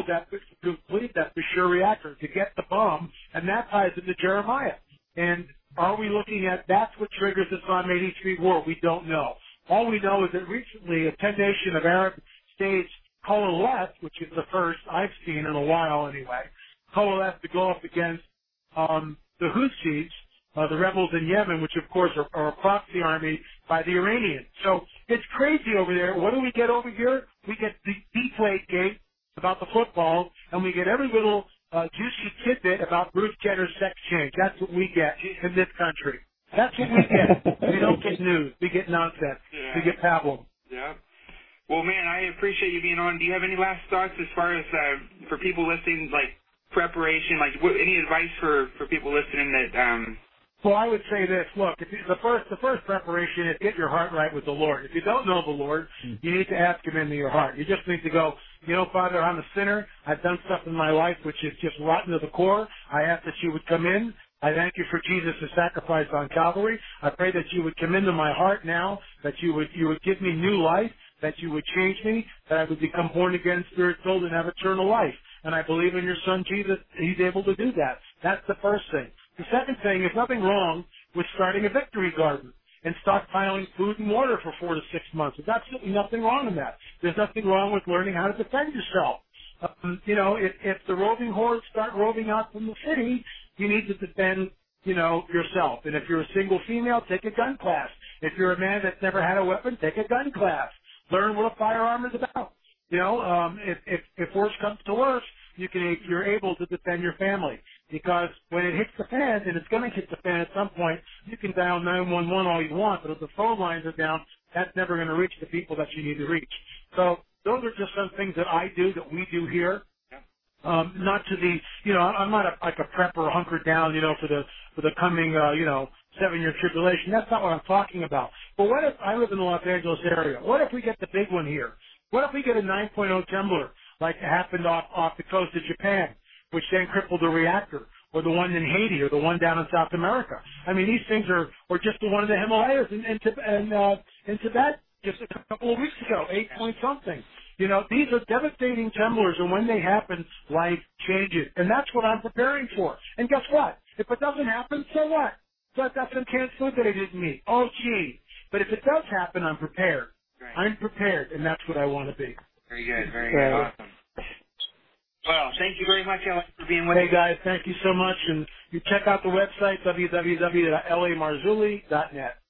complete that Bushehr reactor, to get the bomb, and that ties into Jeremiah. And Are we looking at that's what triggers the Psalm 83 war? We don't know. All we know is that recently a 10-nation of Arab states coalesced, which is the first I've seen in a while anyway, coalesced to go up against the Houthis, the rebels in Yemen, which of course are a proxy army by the Iranians. So it's crazy over there. What do we get over here? We get the Deflategate about the football, and we get every little juicy tidbit about Bruce Jenner's sex change. That's what we get in this country. That's what we get. We don't get news. We get nonsense. Yeah. We get pablum. Yeah. Well, man, I appreciate you being on. Do you have any last thoughts as far as for people listening, like preparation, like any advice for people listening that? Well, I would say this. Look, the first preparation is get your heart right with the Lord. If you don't know the Lord, you need to ask Him into your heart. You just need to go, Father, I'm a sinner. I've done stuff in my life which is just rotten to the core. I ask that you would come in. I thank you for Jesus' sacrifice on Calvary. I pray that you would come into my heart now, that you would give me new life, that you would change me, that I would become born again, spirit-filled, and have eternal life. And I believe in your Son, Jesus. He's able to do that. That's the first thing. The second thing is nothing wrong with starting a victory garden and stockpiling food and water for 4 to 6 months. There's absolutely nothing wrong in that. There's nothing wrong with learning how to defend yourself. If the roving hordes start roving out from the city, you need to defend, yourself. And if you're a single female, take a gun class. If you're a man that's never had a weapon, take a gun class. Learn what a firearm is about. If worse comes to worse, you're able to defend your family. Because when it hits the fan, and it's going to hit the fan at some point, you can dial 911 all you want, but if the phone lines are down, that's never going to reach the people that you need to reach. So those are just some things that I do, that we do here. Not to the, I'm not a prepper hunkered down, for the coming, 7-year tribulation. That's not what I'm talking about. But what if I live in the Los Angeles area? What if we get the big one here? What if we get a 9.0 trembler like happened off the coast of Japan, which then crippled the reactor, or the one in Haiti, or the one down in South America? I mean, these things are, or just the one in the Himalayas in Tibet just a couple of weeks ago, 8-point-something. These are devastating tremblers, and when they happen, life changes. And that's what I'm preparing for. And guess what? If it doesn't happen, so what? So I've got some canned food that I didn't eat. Oh, gee. But if it does happen, I'm prepared. Right. I'm prepared, and that's what I want to be. Very good. Very good. Awesome. Well, thank you very much, Ellen, for being with us. Hey, guys, thank you so much. And you check out the website, www.lamarzulli.net.